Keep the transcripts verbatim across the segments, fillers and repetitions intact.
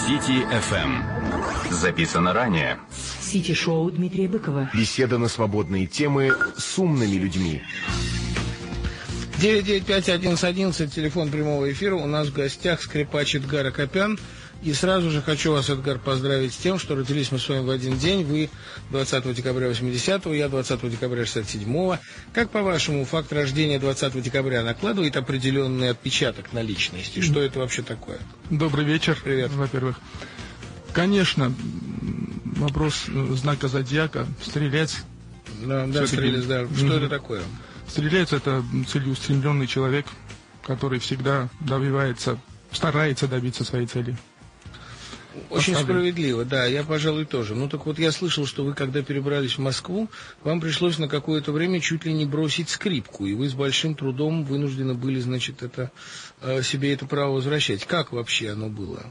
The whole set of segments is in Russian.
Сити эф эм. Записано ранее. Сити-шоу Дмитрия Быкова. Беседа на свободные темы с умными людьми. девять девять пять одиннадцать одиннадцать, телефон прямого эфира. У нас в гостях скрипач Эдгар Акопян. И сразу же хочу вас, Эдгар, поздравить с тем, что родились мы с вами в один день. Вы двадцатого декабря восьмидесятого, я двадцатого декабря шестьдесят седьмого. Как, по-вашему, факт рождения двадцатого декабря накладывает определенный отпечаток на личности? Что это вообще такое? Добрый вечер. Привет. Во-первых. Конечно, вопрос знака зодиака, стрелец. Да, да, стрелец, да. Что mm-hmm. это такое? Стрелец — это целеустремленный человек, который всегда добивается, старается добиться своей цели. Очень Поставлю. Справедливо, да, я, пожалуй, тоже. Ну, так вот, я слышал, что вы, когда перебрались в Москву, вам пришлось на какое-то время чуть ли не бросить скрипку, и вы с большим трудом вынуждены были, значит, это, себе это право возвращать. Как вообще оно было?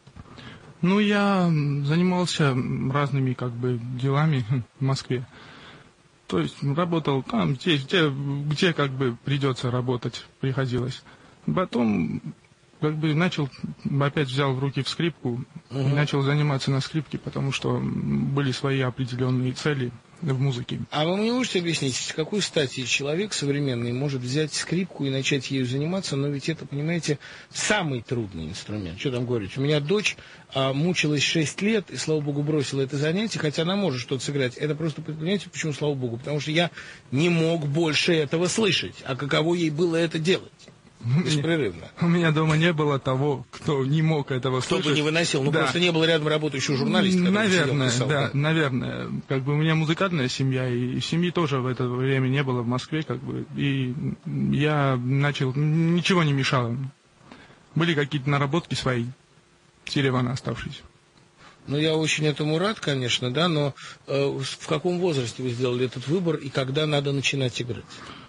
Ну, я занимался разными, как бы, делами в Москве. То есть, работал там, где, где, где как бы, придется работать, приходилось. Потом... Как бы начал, опять взял в руки в скрипку uh-huh. и начал заниматься на скрипке, потому что были свои определенные цели в музыке. А вы мне можете объяснить, с какой стати человек современный может взять скрипку и начать ею заниматься, но ведь это, понимаете, самый трудный инструмент. Что там говорить? У меня дочь а, мучилась шесть лет и, слава богу, бросила это занятие, хотя она может что-то сыграть. Это просто, понимаете, почему, слава богу? Потому что я не мог больше этого слышать. А каково ей было это делать? Беспрерывно. У меня дома не было того, кто не мог этого кто слышать. Кто бы не выносил. Ну, да. просто не было рядом работающего журналиста. Наверное, сидел, писал, да, да, наверное. Как бы у меня музыкальная семья, и семьи тоже в это время не было в Москве, как бы. И я начал, ничего не мешало. Были какие-то наработки свои, с Еревана оставшиеся. Ну, я очень этому рад, конечно, да, но э, в каком возрасте вы сделали этот выбор, и когда надо начинать играть?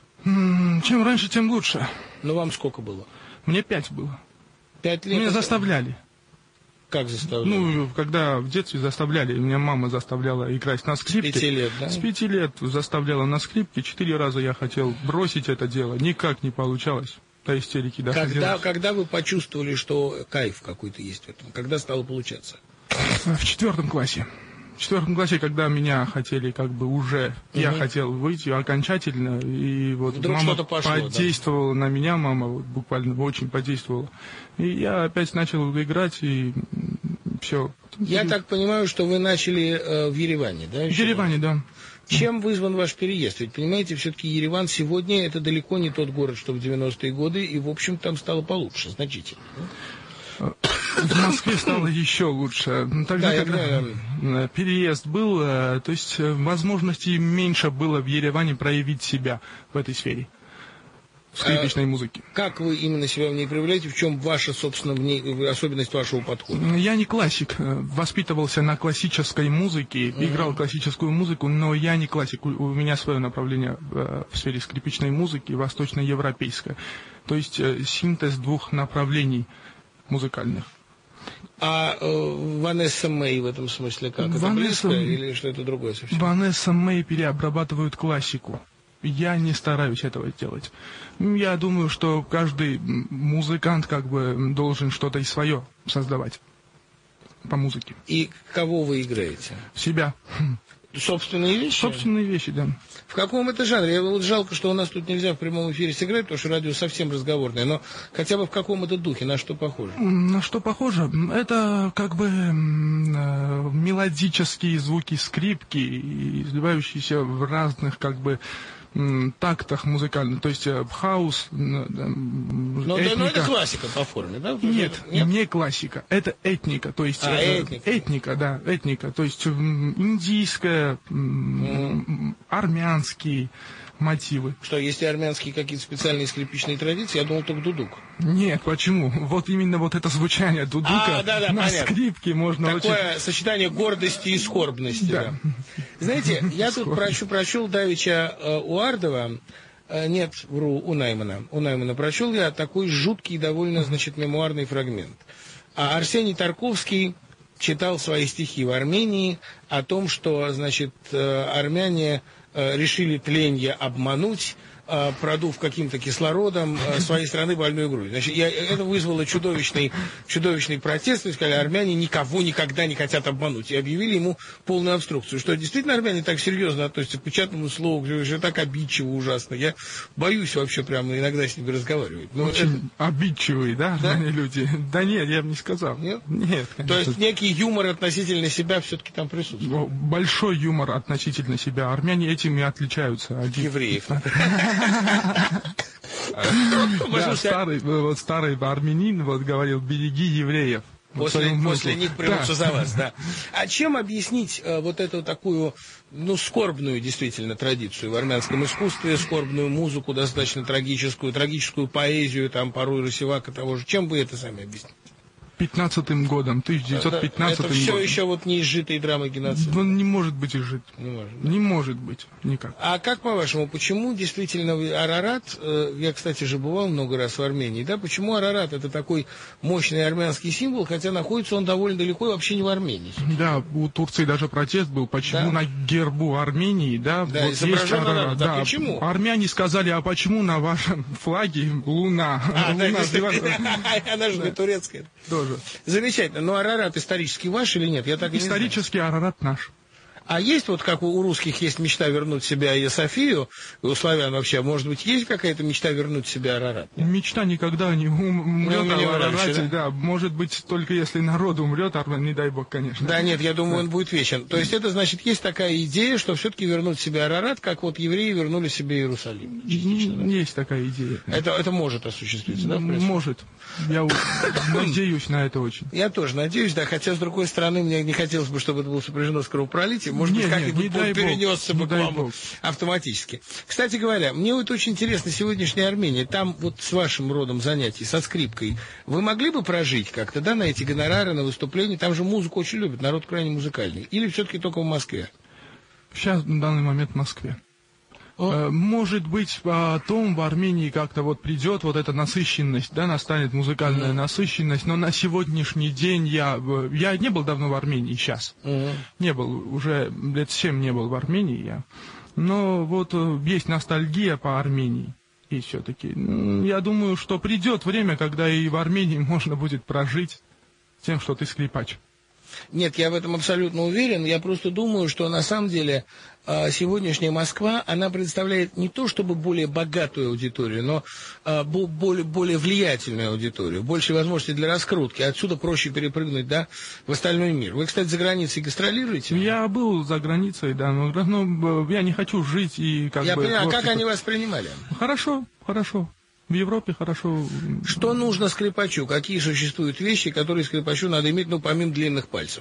Чем раньше, тем лучше. Ну, вам сколько было? Мне пять было. Пять лет? Меня заставляли. Как заставляли? Ну, когда в детстве заставляли. Меня мама заставляла играть на скрипке. С пяти лет, да? С пяти лет заставляла на скрипке. Четыре раза я хотел бросить это дело. Никак не получалось. До истерики доходилось. Когда, когда вы почувствовали, что кайф какой-то есть в этом? Когда стало получаться? В четвертом классе. В четвертом классе, когда меня хотели, как бы уже, угу. я хотел выйти окончательно, и вот вдруг мама пошло, подействовала да? на меня, мама вот буквально очень подействовала. И я опять начал играть, и все. Я и... так понимаю, что вы начали э, в Ереване, да? В Ереване, да. Чем вызван ваш переезд? Ведь, понимаете, все-таки Ереван сегодня это далеко не тот город, что в девяностые годы, и, в общем, там стало получше, значительно. В Москве стало еще лучше. Тогда, да, когда я... переезд был, то есть возможностей меньше было в Ереване проявить себя в этой сфере скрипичной а музыки. Как вы именно себя в ней проявляете? В чем ваша, собственно, в ней, особенность вашего подхода? Я не классик. Воспитывался на классической музыке, mm-hmm. играл классическую музыку, но я не классик. У меня свое направление в сфере скрипичной музыки, восточноевропейское. То есть синтез двух направлений музыкальных. А э, Ванесса Мэй в этом смысле как? Это Ванесса... близко или что это другое совсем? Ванесса Мэй переобрабатывают классику. Я не стараюсь этого делать. Я думаю, что каждый музыкант как бы должен что-то и свое создавать по музыке. И кого вы играете? Себя. Собственные вещи? Собственные вещи, да. В каком это жанре? Я, вот жалко, что у нас тут нельзя в прямом эфире сыграть, потому что радио совсем разговорное, но хотя бы в каком это духе, на что похоже? На что похоже? Это как бы мелодические звуки скрипки, изливающиеся в разных как бы тактах музыкальных, то есть хаус, но, этника. Но это классика по форме, да? Нет, Нет, не классика, это этника, то есть а, этника. этника, да, этника, то есть индийская, mm. армянские мотивы. Что, есть ли армянские какие-то специальные скрипичные традиции? Я думал, только дудук. Нет, почему? Вот именно вот это звучание дудука а, да, да, на понятно. скрипке можно Такое очень... сочетание гордости и скорбности. Да. Да. Знаете, я тут прочел, прочел давеча э, у Ардова, э, нет, вру, у Наймана, у Наймана прочел я такой жуткий, довольно, значит, мемуарный фрагмент. А Арсений Тарковский читал свои стихи в Армении о том, что, значит, э, армяне решили тленье обмануть, э, продув каким-то кислородом э, своей страны больную грудь. Значит, я, это вызвало чудовищный, чудовищный протест, то есть, сказали, армяне никого никогда не хотят обмануть, и объявили ему полную обструкцию. Что действительно армяне так серьезно относятся к печатному слову, что так обидчиво, ужасно. Я боюсь вообще прямо иногда с ними разговаривать. Но очень это... обидчивые, да, да? люди? Да нет, я бы не сказал. Нет? Нет, то есть некий юмор относительно себя все-таки там присутствует? Большой юмор относительно себя. Армяне этим и отличаются. От евреев. Старый, вот старый армянин вот говорил: береги евреев. После, после них примутся да. за вас, да. А чем объяснить э, вот эту такую, ну, скорбную действительно традицию в армянском искусстве, скорбную музыку, достаточно трагическую, трагическую поэзию, там, порой Русевака того же. Чем вы это сами объясните? пятнадцатым годом, тысяча девятьсот пятнадцатым это все годом. еще вот не изжитые драмы геноцида. Он не может быть изжит. Не может, да? Не может быть никак. А как по-вашему, почему действительно Арарат, э, я, кстати же, бывал много раз в Армении, да, почему Арарат это такой мощный армянский символ, хотя находится он довольно далеко и вообще не в Армении? Да, у Турции даже протест был, почему да? на гербу Армении, да, да вот есть Арарат. Арарат. Да, да, почему? Армяне сказали, а почему на вашем флаге луна? А, луна да, она же не турецкая. Тоже. Замечательно. Но Арарат исторически ваш или нет? Я так исторически Арарат наш. А есть вот, как у русских есть мечта вернуть себя и Софию, у славян вообще, может быть, есть какая-то мечта вернуть себя Арарат? Нет? Мечта никогда не умрет, ну, а Арарате, раньше, да? да, может быть, только если народ умрет, а не дай бог, конечно. Да, нет, я думаю, да. он будет вечен. То есть это, значит, есть такая идея, что все-таки вернуть себе Арарат, как вот евреи вернули себе Иерусалим. Частично, да? Есть такая идея. Это, это может осуществиться, да? Может. Я надеюсь на это очень. Я тоже надеюсь, да, хотя, с другой стороны, мне не хотелось бы, чтобы это было сопряжено с кровопролитием. Может быть, как-нибудь он перенесся бы к вам автоматически. Кстати говоря, мне вот очень интересно сегодняшняя Армения. Там вот с вашим родом занятий, со скрипкой, вы могли бы прожить как-то, да, на эти гонорары, на выступления? Там же музыку очень любят, народ крайне музыкальный. Или все-таки только в Москве? Сейчас, на данный момент, в Москве. О. Может быть, потом в Армении как-то вот придет вот эта насыщенность, да, настанет музыкальная mm. насыщенность, но на сегодняшний день я, я не был давно в Армении сейчас, mm. не был, уже лет семь не был в Армении я, но вот есть ностальгия по Армении, и все-таки, я думаю, что придет время, когда и в Армении можно будет прожить тем, что ты скрипач. Нет, я в этом абсолютно уверен. Я просто думаю, что на самом деле сегодняшняя Москва, она представляет не то чтобы более богатую аудиторию, но более, более влиятельную аудиторию, больше возможностей для раскрутки. Отсюда проще перепрыгнуть, да, в остальной мир. Вы, кстати, за границей гастролируете? Я был за границей, да, но, но я не хочу жить и как я бы... Я понимаю, вот, а как они вас принимали? Хорошо, хорошо. В Европе хорошо. Что нужно скрипачу? Какие существуют вещи, которые скрипачу надо иметь, ну, помимо длинных пальцев?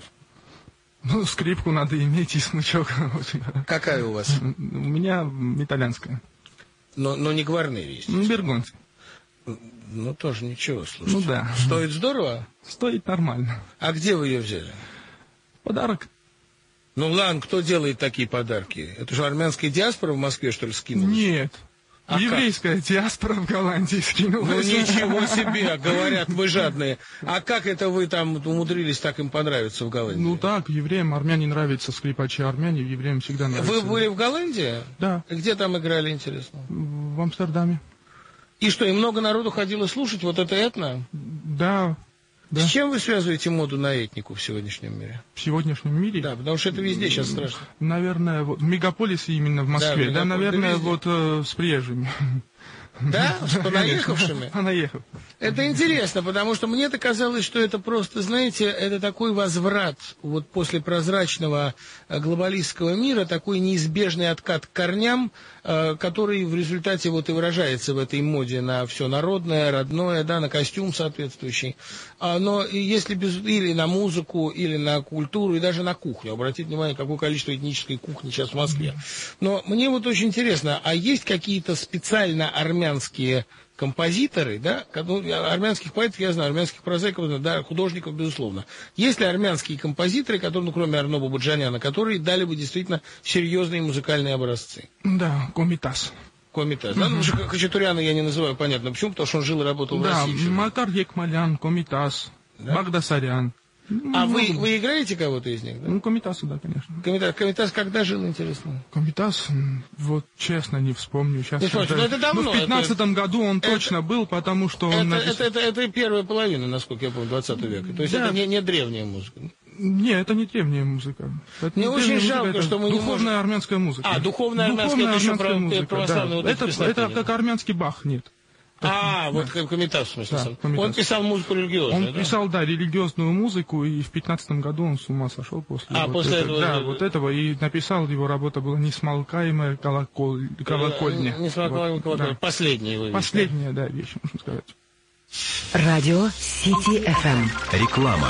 Ну, скрипку надо иметь и смычок. Какая у вас? У меня итальянская. Но, но не гварнери есть? Ну, бергонцы. Ну, тоже ничего, слушайте. Ну, да. Стоит здорово? Стоит нормально. А где вы ее взяли? Подарок. Ну, ладно, кто делает такие подарки? Это же армянская диаспора в Москве, что ли, скинулась? Нет. А еврейская как? диаспора в Голландии скинулась. Ну, ничего себе, говорят, мы жадные. А как это вы там умудрились так им понравиться в Голландии? Ну так, евреям армяне нравятся, скрипачи армяне, евреям всегда нравятся. Вы были в Голландии? Да. Где там играли, интересно? В Амстердаме. И что, и много народу ходило слушать вот это этно? Да. Да. С чем вы связываете моду на этнику в сегодняшнем мире? В сегодняшнем мире? Да, потому что это везде сейчас страшно. Наверное, вот, в мегаполисе именно в Москве, да, да наверное, да вот э, с приезжими. Да? С понаехавшими? Понаехав. Это интересно, потому что мне-то казалось, что это просто, знаете, это такой возврат вот после прозрачного глобалистского мира, такой неизбежный откат к корням, который в результате вот и выражается в этой моде на все народное, родное, да, на костюм соответствующий. Но если без, или на музыку, или на культуру, и даже на кухню. Обратите внимание, какое количество этнической кухни сейчас в Москве. Но мне вот очень интересно, а есть какие-то специально армянские композиторы, да, армянских поэтов я знаю, армянских прозаиков, да, художников, безусловно. Есть ли армянские композиторы, которые, ну, кроме Арно Бабаджаняна, которые дали бы действительно серьезные музыкальные образцы? Да, Комитас. Комитас, да? Ну, Хачатуряна я не называю, понятно. Почему? Потому что он жил и работал да, в России. Да, Макар Екмалян, Комитас, да? Багдасарян. А вы, вы играете кого-то из них? Да? Ну, Комитасу, да, конечно. Комитас, Комитас когда жил, интересно? Комитас, вот честно не вспомню. Сейчас не вспомню, это... но это давно. Ну, в пятнадцатом это... году он это... точно был, потому что он... Это, напис... это, это, это первая половина, насколько я помню, двадцатого века. То есть да. это не, не древняя музыка. Не, это не древняя музыка. Это Мне очень музыка, жалко, что мы не можем... Духовная армянская музыка. А, духовная армянская, духовная это еще армянская про, музыка, православные да. вот это, эти это как армянский Бах, нет. А, да. вот Комитас, в смысле. Да, Комитас. Он писал музыку религиозную, Он да? писал, да, религиозную музыку, и в пятнадцатом году он с ума сошел после, а, вот после этого. этого. Да, вот этого, и написал, его работа была «Несмолкаемая колоколь... колокольня». Несмолкаемая вот, колокольня. Да. Последняя его вещь. Последняя, да, вещь, можно сказать. Радио Сити эф эм. Реклама.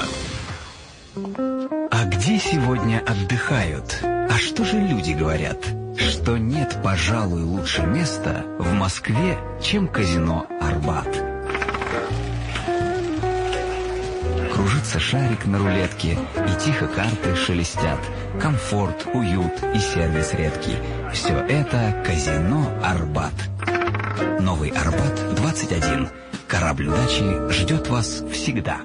А где сегодня отдыхают? А что же люди говорят? Что нет, пожалуй, лучше места в Москве, чем казино «Арбат». Кружится шарик на рулетке, и тихо карты шелестят. Комфорт, уют и сервис редкий. Все это казино «Арбат». Новый «Арбат» двадцать один. Корабль удачи ждет вас всегда.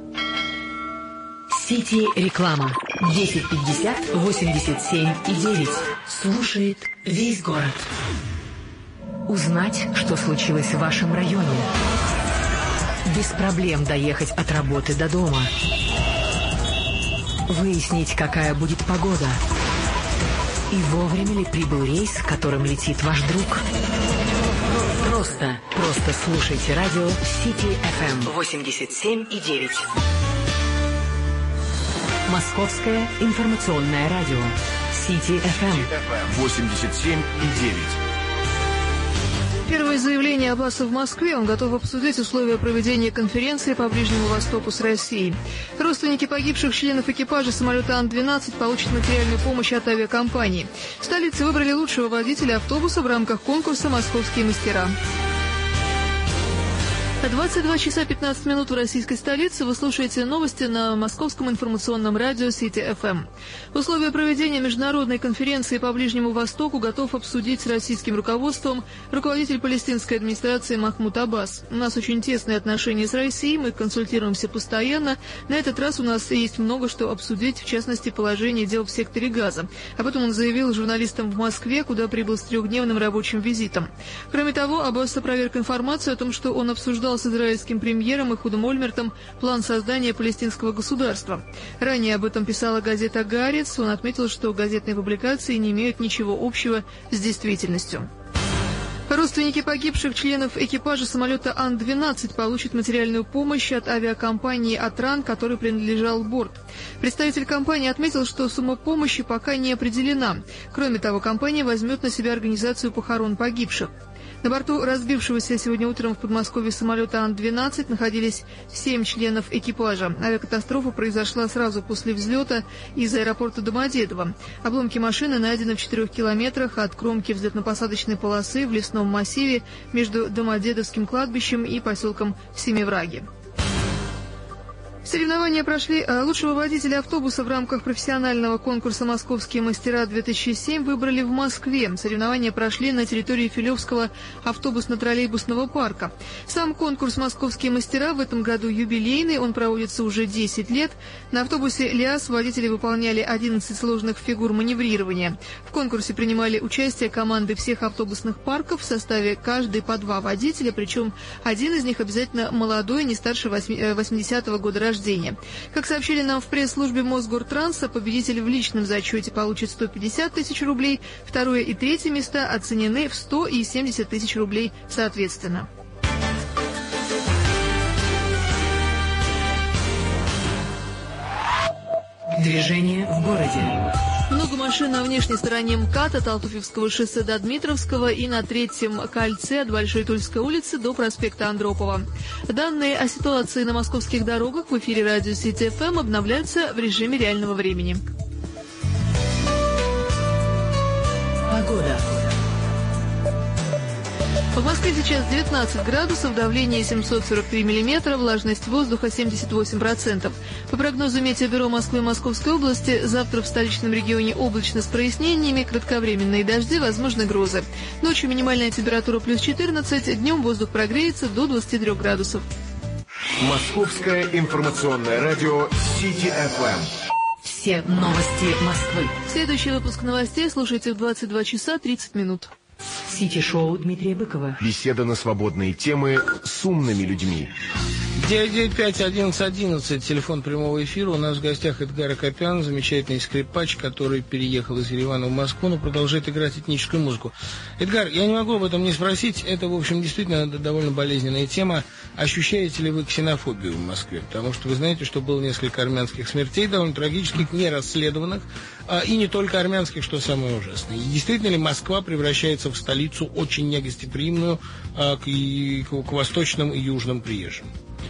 Сити реклама. десять пятьдесят восемьдесят семь и девять. Слушает весь город. Узнать, что случилось в вашем районе. Без проблем доехать от работы до дома. Выяснить, какая будет погода. И вовремя ли прибыл рейс, которым летит ваш друг. Просто, просто слушайте радио Сити эф эм восемьдесят семь и девять. Московское информационное радио. Сити эф эм. восемьдесят семь и девять. Первое заявление Аббаса в Москве. Он готов обсудить условия проведения конференции по Ближнему Востоку с Россией. Родственники погибших членов экипажа самолета Ан двенадцать получат материальную помощь от авиакомпании. В столице выбрали лучшего водителя автобуса в рамках конкурса «Московские мастера». двадцать два часа пятнадцать минут в российской столице. Вы слушаете новости на московском информационном радио Сити эф эм. Условия проведения международной конференции по Ближнему Востоку готов обсудить с российским руководством руководитель палестинской администрации Махмуд Аббас. У нас очень тесные отношения с Россией, мы консультируемся постоянно. На этот раз у нас есть много что обсудить, в частности, положение дел в секторе Газа. Об этом он заявил журналистам в Москве, куда прибыл с трехдневным рабочим визитом. Кроме того, Аббас опроверг информацию о том, что он обсуждал с израильским премьером Эхудом Ольмертом план создания палестинского государства. Ранее об этом писала газета «Гаарец». Он отметил, что газетные публикации не имеют ничего общего с действительностью. Родственники погибших членов экипажа самолета Ан двенадцать получат материальную помощь от авиакомпании «Атран», которой принадлежал борт. Представитель компании отметил, что сумма помощи пока не определена. Кроме того, компания возьмет на себя организацию похорон погибших. На борту разбившегося сегодня утром в Подмосковье самолета Ан двенадцать находились семь членов экипажа. Авиакатастрофа произошла сразу после взлета из аэропорта Домодедово. Обломки машины найдены в четырех километрах от кромки взлетно-посадочной полосы в лесном массиве между Домодедовским кладбищем и поселком Семивраги. Соревнования прошли. Лучшего водителя автобуса в рамках профессионального конкурса «Московские мастера-две тысячи семь» выбрали в Москве. Соревнования прошли на территории Филевского автобусно-троллейбусного парка. Сам конкурс «Московские мастера» в этом году юбилейный, он проводится уже десять лет. На автобусе ЛиАЗ водители выполняли одиннадцать сложных фигур маневрирования. В конкурсе принимали участие команды всех автобусных парков в составе каждой по два водителя, причем один из них обязательно молодой, не старше восьмидесятого года рождения. Как сообщили нам в пресс-службе Мосгортранса, победитель в личном зачете получит сто пятьдесят тысяч рублей, второе и третье места оценены в сто и семьдесят тысяч рублей соответственно. Движение в городе. Много машин на внешней стороне МКАД от Алтуфьевского шоссе до Дмитровского и на третьем кольце от Большой Тульской улицы до проспекта Андропова. Данные о ситуации на московских дорогах в эфире радио Сити эф эм обновляются в режиме реального времени. Погода. В Москве сейчас девятнадцать градусов, давление семьсот сорок три миллиметра, влажность воздуха семьдесят восемь процентов. По прогнозу Метеобюро Москвы и Московской области, завтра в столичном регионе облачно с прояснениями, кратковременные дожди, возможны грозы. Ночью минимальная температура плюс четырнадцать, днем воздух прогреется до двадцати трёх градусов. Московское информационное радио Сити эф эм. Все новости Москвы. Следующий выпуск новостей слушайте в двадцать два часа тридцать минут. Сити-шоу Дмитрия Быкова. Беседа на свободные темы с умными людьми. девять девять пять одиннадцать одиннадцать, телефон прямого эфира. У нас в гостях Эдгар Акопян, замечательный скрипач, который переехал из Еревана в Москву, но продолжает играть этническую музыку. Эдгар, я не могу об этом не спросить. Это, в общем, действительно довольно болезненная тема. Ощущаете ли вы ксенофобию в Москве? Потому что вы знаете, что было несколько армянских смертей, довольно трагических, не расследованных, а, и не только армянских, что самое ужасное. И действительно ли Москва превращается в столицу очень негостеприимную а, к, и, к, к восточным и южным приезжим?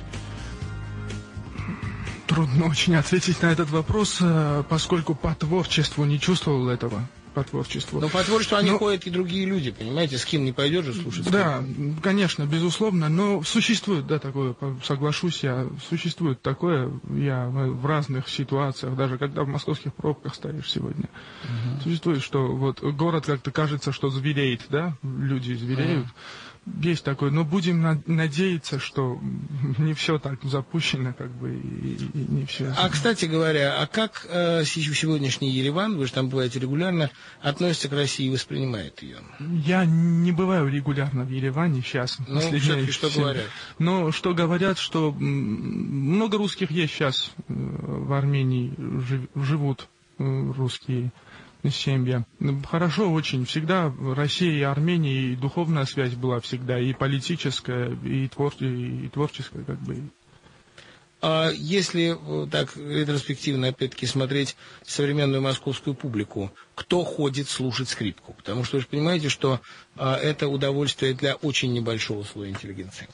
Трудно очень ответить на этот вопрос, поскольку по творчеству не чувствовал этого. По творчеству. Но по творчеству они но... ходят и другие люди, понимаете, с кем не пойдешь же слушать. Да, конечно, безусловно, но существует, да, такое, соглашусь я, существует такое, я в разных ситуациях, даже когда в московских пробках стоишь сегодня, угу. Существует, что вот город как-то кажется, что звереет, да, люди звереют. Угу. Есть такое, но будем на- надеяться, что не все так запущено, как бы, и, и не все. А, кстати говоря, а как э, сегодняшний Ереван, вы же там бываете регулярно, относится к России и воспринимает ее? Я не бываю регулярно в Ереване сейчас. Ну, все-таки что говорят? Но что говорят, что много русских есть сейчас в Армении, живут русские семья. Хорошо очень. Всегда Россия и Армения, и духовная связь была всегда, и политическая, и, твор... и творческая, как бы. А если так ретроспективно, опять-таки, смотреть современную московскую публику, кто ходит слушать скрипку? Потому что вы же понимаете, что а, это удовольствие для очень небольшого слоя интеллигенции.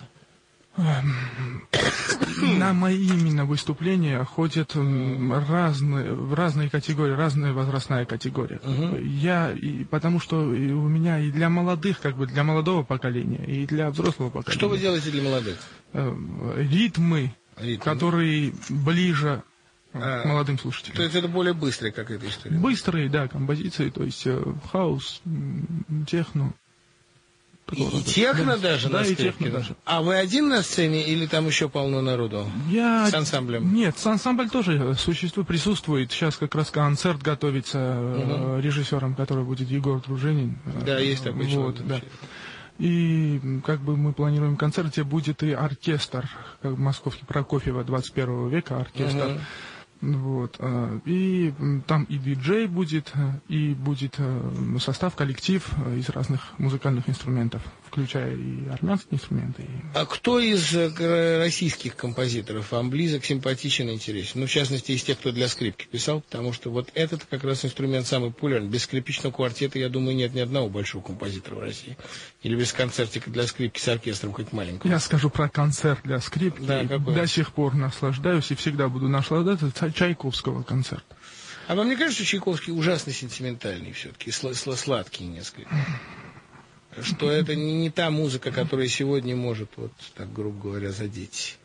На мои именно выступления ходят разные, в разные категории, разная возрастная категория. Uh-huh. Я, и, потому что у меня и для молодых, как бы для молодого поколения, и для взрослого поколения. Что вы делаете для молодых? Ритмы, Ритмы. которые ближе а, к молодым слушателям. То есть это более быстрая какая-то история? Быстрые, да, композиции, то есть хаус, техно. И, и техно да, даже да, на и скрипке? техно даже. А вы один на сцене или там еще полно народу? Я... С ансамблем? Нет, с ансамблем тоже существует, присутствует. Сейчас как раз концерт готовится угу. режиссером, который будет Егор Дружинин. Да, есть такой человек. Вот, да. И как бы мы планируем концерт, где будет и оркестр, как московский Прокофьева двадцать первого века оркестр. Угу. Вот. И там и диджей будет, и будет состав, коллектив из разных музыкальных инструментов, включая и армянские инструменты. А кто из российских композиторов вам близок, симпатичен и интересен? Ну, в частности, из тех, кто для скрипки писал, потому что вот этот как раз инструмент самый популярный. Без скрипичного квартета, я думаю, нет ни одного большого композитора в России. Или без концертика для скрипки с оркестром хоть маленького. Я скажу про концерт для скрипки. Да, до сих пор наслаждаюсь и всегда буду наслаждаться Чайковского концерта. А вам не кажется, что Чайковский ужасно сентиментальный все-таки, сладкий несколько? Что это не, не та музыка, которая сегодня может, вот так, грубо говоря, задеть?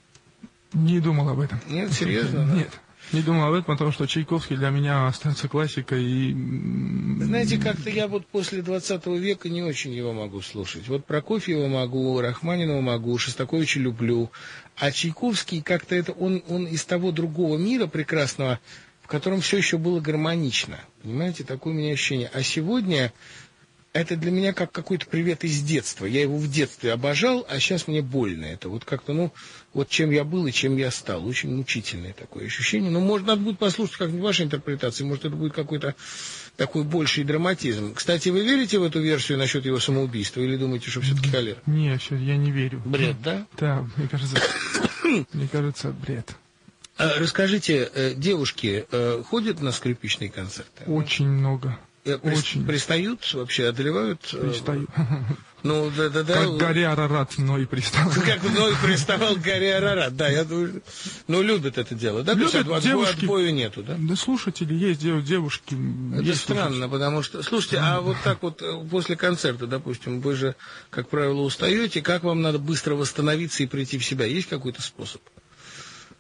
Не думал об этом. Нет, серьезно? Да? Нет. Не думал об этом, потому что Чайковский для меня остается классикой. И... Знаете, как-то я вот после двадцатого века не очень его могу слушать. Вот Прокофьева могу, Рахманинова могу, Шостаковича люблю. А Чайковский как-то это, он, он из того другого мира прекрасного, в котором все еще было гармонично. Понимаете, такое у меня ощущение. А сегодня это для меня как какой-то привет из детства. Я его в детстве обожал, а сейчас мне больно. Это вот как-то, ну, вот чем я был и чем я стал. Очень мучительное такое ощущение. Но, может, надо будет послушать как-нибудь вашей интерпретации. Может, это будет какой-то такой больший драматизм. Кстати, вы верите в эту версию насчет его самоубийства? Или думаете, что все-таки холера? Нет, я не верю. Бред, да? Да, мне кажется, мне кажется, бред. А, расскажите, девушки ходят на скрипичные концерты? Очень много. Очень. Пристают вообще, одолевают? Пристаю. Ну, да, да, да. Как горе Арарат Ной приставал. Как Ной приставал к горе Арарат, да, я думаю. Ну, любят это дело, да? Любят. То есть девушки... отбоя нету, да? Да, слушатели есть, девушки. Это есть странно, слушатели. потому что... Слушайте, а вот так вот после концерта, допустим, вы же, как правило, устаете, как вам надо быстро восстановиться и прийти в себя? Есть какой-то способ?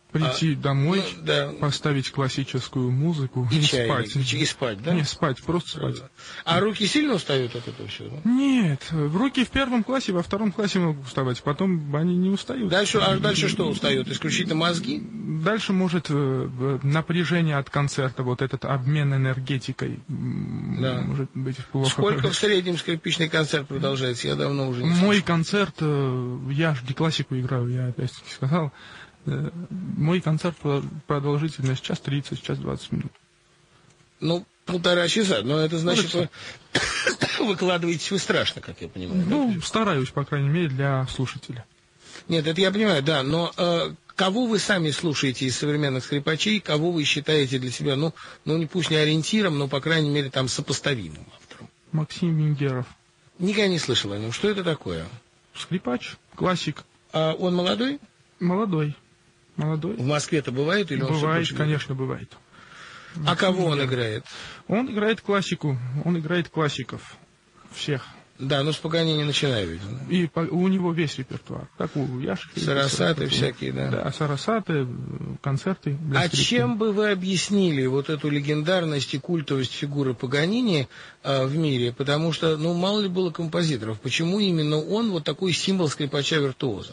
Прийти а, домой, ну, да. поставить классическую музыку и, и чай, спать. И, и спать, да? Не, спать, просто спать. А руки сильно устают от этого всего? Да? Нет, руки в первом классе, во втором классе могут уставать, потом они не устают. Дальше, а дальше что устают? Исключительно мозги? Дальше может э, напряжение от концерта, вот этот обмен энергетикой, да. может быть плохо. Сколько в среднем скрипичный концерт продолжается? Я давно уже не Мой слышал. концерт, э, я же классику играю, я опять сказал, э, мой концерт продолжительность час тридцать, час двадцать минут. Ну, полтора часа, но это значит, вы выкладываетесь вы страшно, как я понимаю. Ну, да? стараюсь, по крайней мере, для слушателя. Нет, это я понимаю, да, но э, кого вы сами слушаете из современных скрипачей, кого вы считаете для себя, ну, ну не пусть не ориентиром, но, по крайней мере, там сопоставимым автором? Максим Венгеров. Никогда не слышал о нем. Что это такое? Скрипач, классик. А он молодой? Молодой. Молодой. В Москве-то бывает? Или он бывает, конечно, бывает. А кого он играет? Он играет классику, он играет классиков. Всех. Да, но с Паганини начинаю, видимо. И по, у него весь репертуар, как у Яшки. Сарасаты всякие, да. Да, сарасаты, концерты. А скрипки. Чем бы вы объяснили вот эту легендарность и культовость фигуры Паганини а, в мире? Потому что, ну, мало ли было композиторов. Почему именно он вот такой символ скрипача-виртуоза?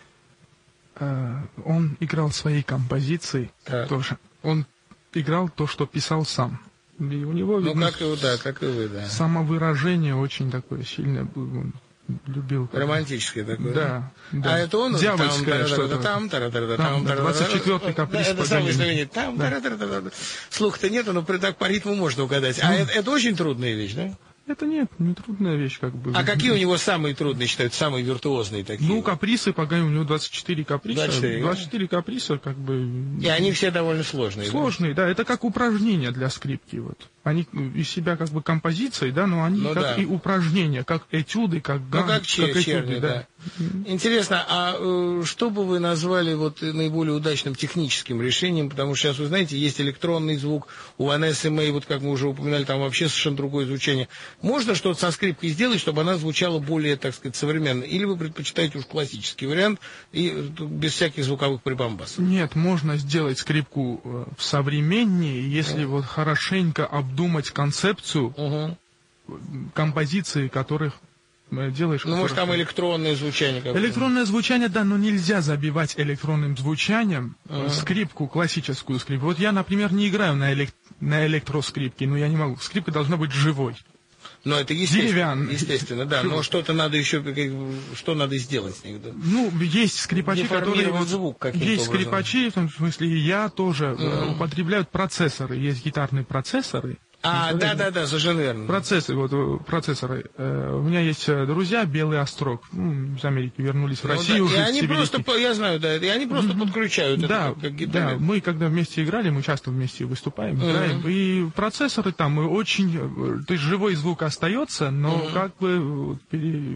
А, он играл свои композиции так. тоже. Он играл то, что писал сам. И у него, ну, видно, как и, да, как и вы, да. Самовыражение очень такое сильное было. Он любил. Романтическое такое. Да. да. А это он? Дьявольское что-то. Там, там, двадцать четвёртый каприз. Это самое словение. Там, слуха-то нету, но так по ритму можно угадать. А это очень трудная вещь, да? Это нет, не трудная вещь, как бы. А какие у него самые трудные, считают, самые виртуозные такие? Ну, каприсы, пока у него двадцать четыре каприса. двадцать четыре, двадцать четыре каприса, как бы. И они все довольно сложные. Сложные, да. да. Это как упражнения для скрипки, вот. Они из себя как бы композиции, да, но они ну, как да. и упражнения, как этюды, как ган, ну, как, чер- как этюды, да. да. Интересно, а э, что бы вы назвали вот наиболее удачным техническим решением? Потому что сейчас, вы знаете, есть электронный звук, у Ванессы Мэй, вот как мы уже упоминали, там вообще совершенно другое звучание. Можно что-то со скрипкой сделать, чтобы она звучала более, так сказать, современно? Или вы предпочитаете уж классический вариант и без всяких звуковых прибамбасов? Нет, можно сделать скрипку современнее, если вот хорошенько обдумать концепцию угу. композиции, которых делаешь. Ну, может, там электронное звучание какое-то. Электронное звучание, да, но нельзя забивать электронным звучанием uh-huh. скрипку, классическую скрипку. Вот я, например, не играю на, элек... на электроскрипке, но я не могу. Скрипка должна быть живой. Но это естественно, естественно, да. Но что-то надо еще, что надо сделать с ней? Ну, есть скрипачи, которые... Вот, звук есть образом. скрипачи, в том смысле, и я тоже, uh-huh. употребляют процессоры. Есть гитарные процессоры. А, да-да-да, совершенно верно. Процессы, вот, процессоры. Э, у меня есть друзья, Белый Острог, ну, из Америки вернулись в Россию. Ну, да. И они просто, я знаю, да, и они просто mm-hmm. подключают да, это как, как гитары. Да, мы когда вместе играли, мы часто вместе выступаем, mm-hmm. играем, и процессоры там очень, то есть живой звук остается, но mm-hmm. как бы пере...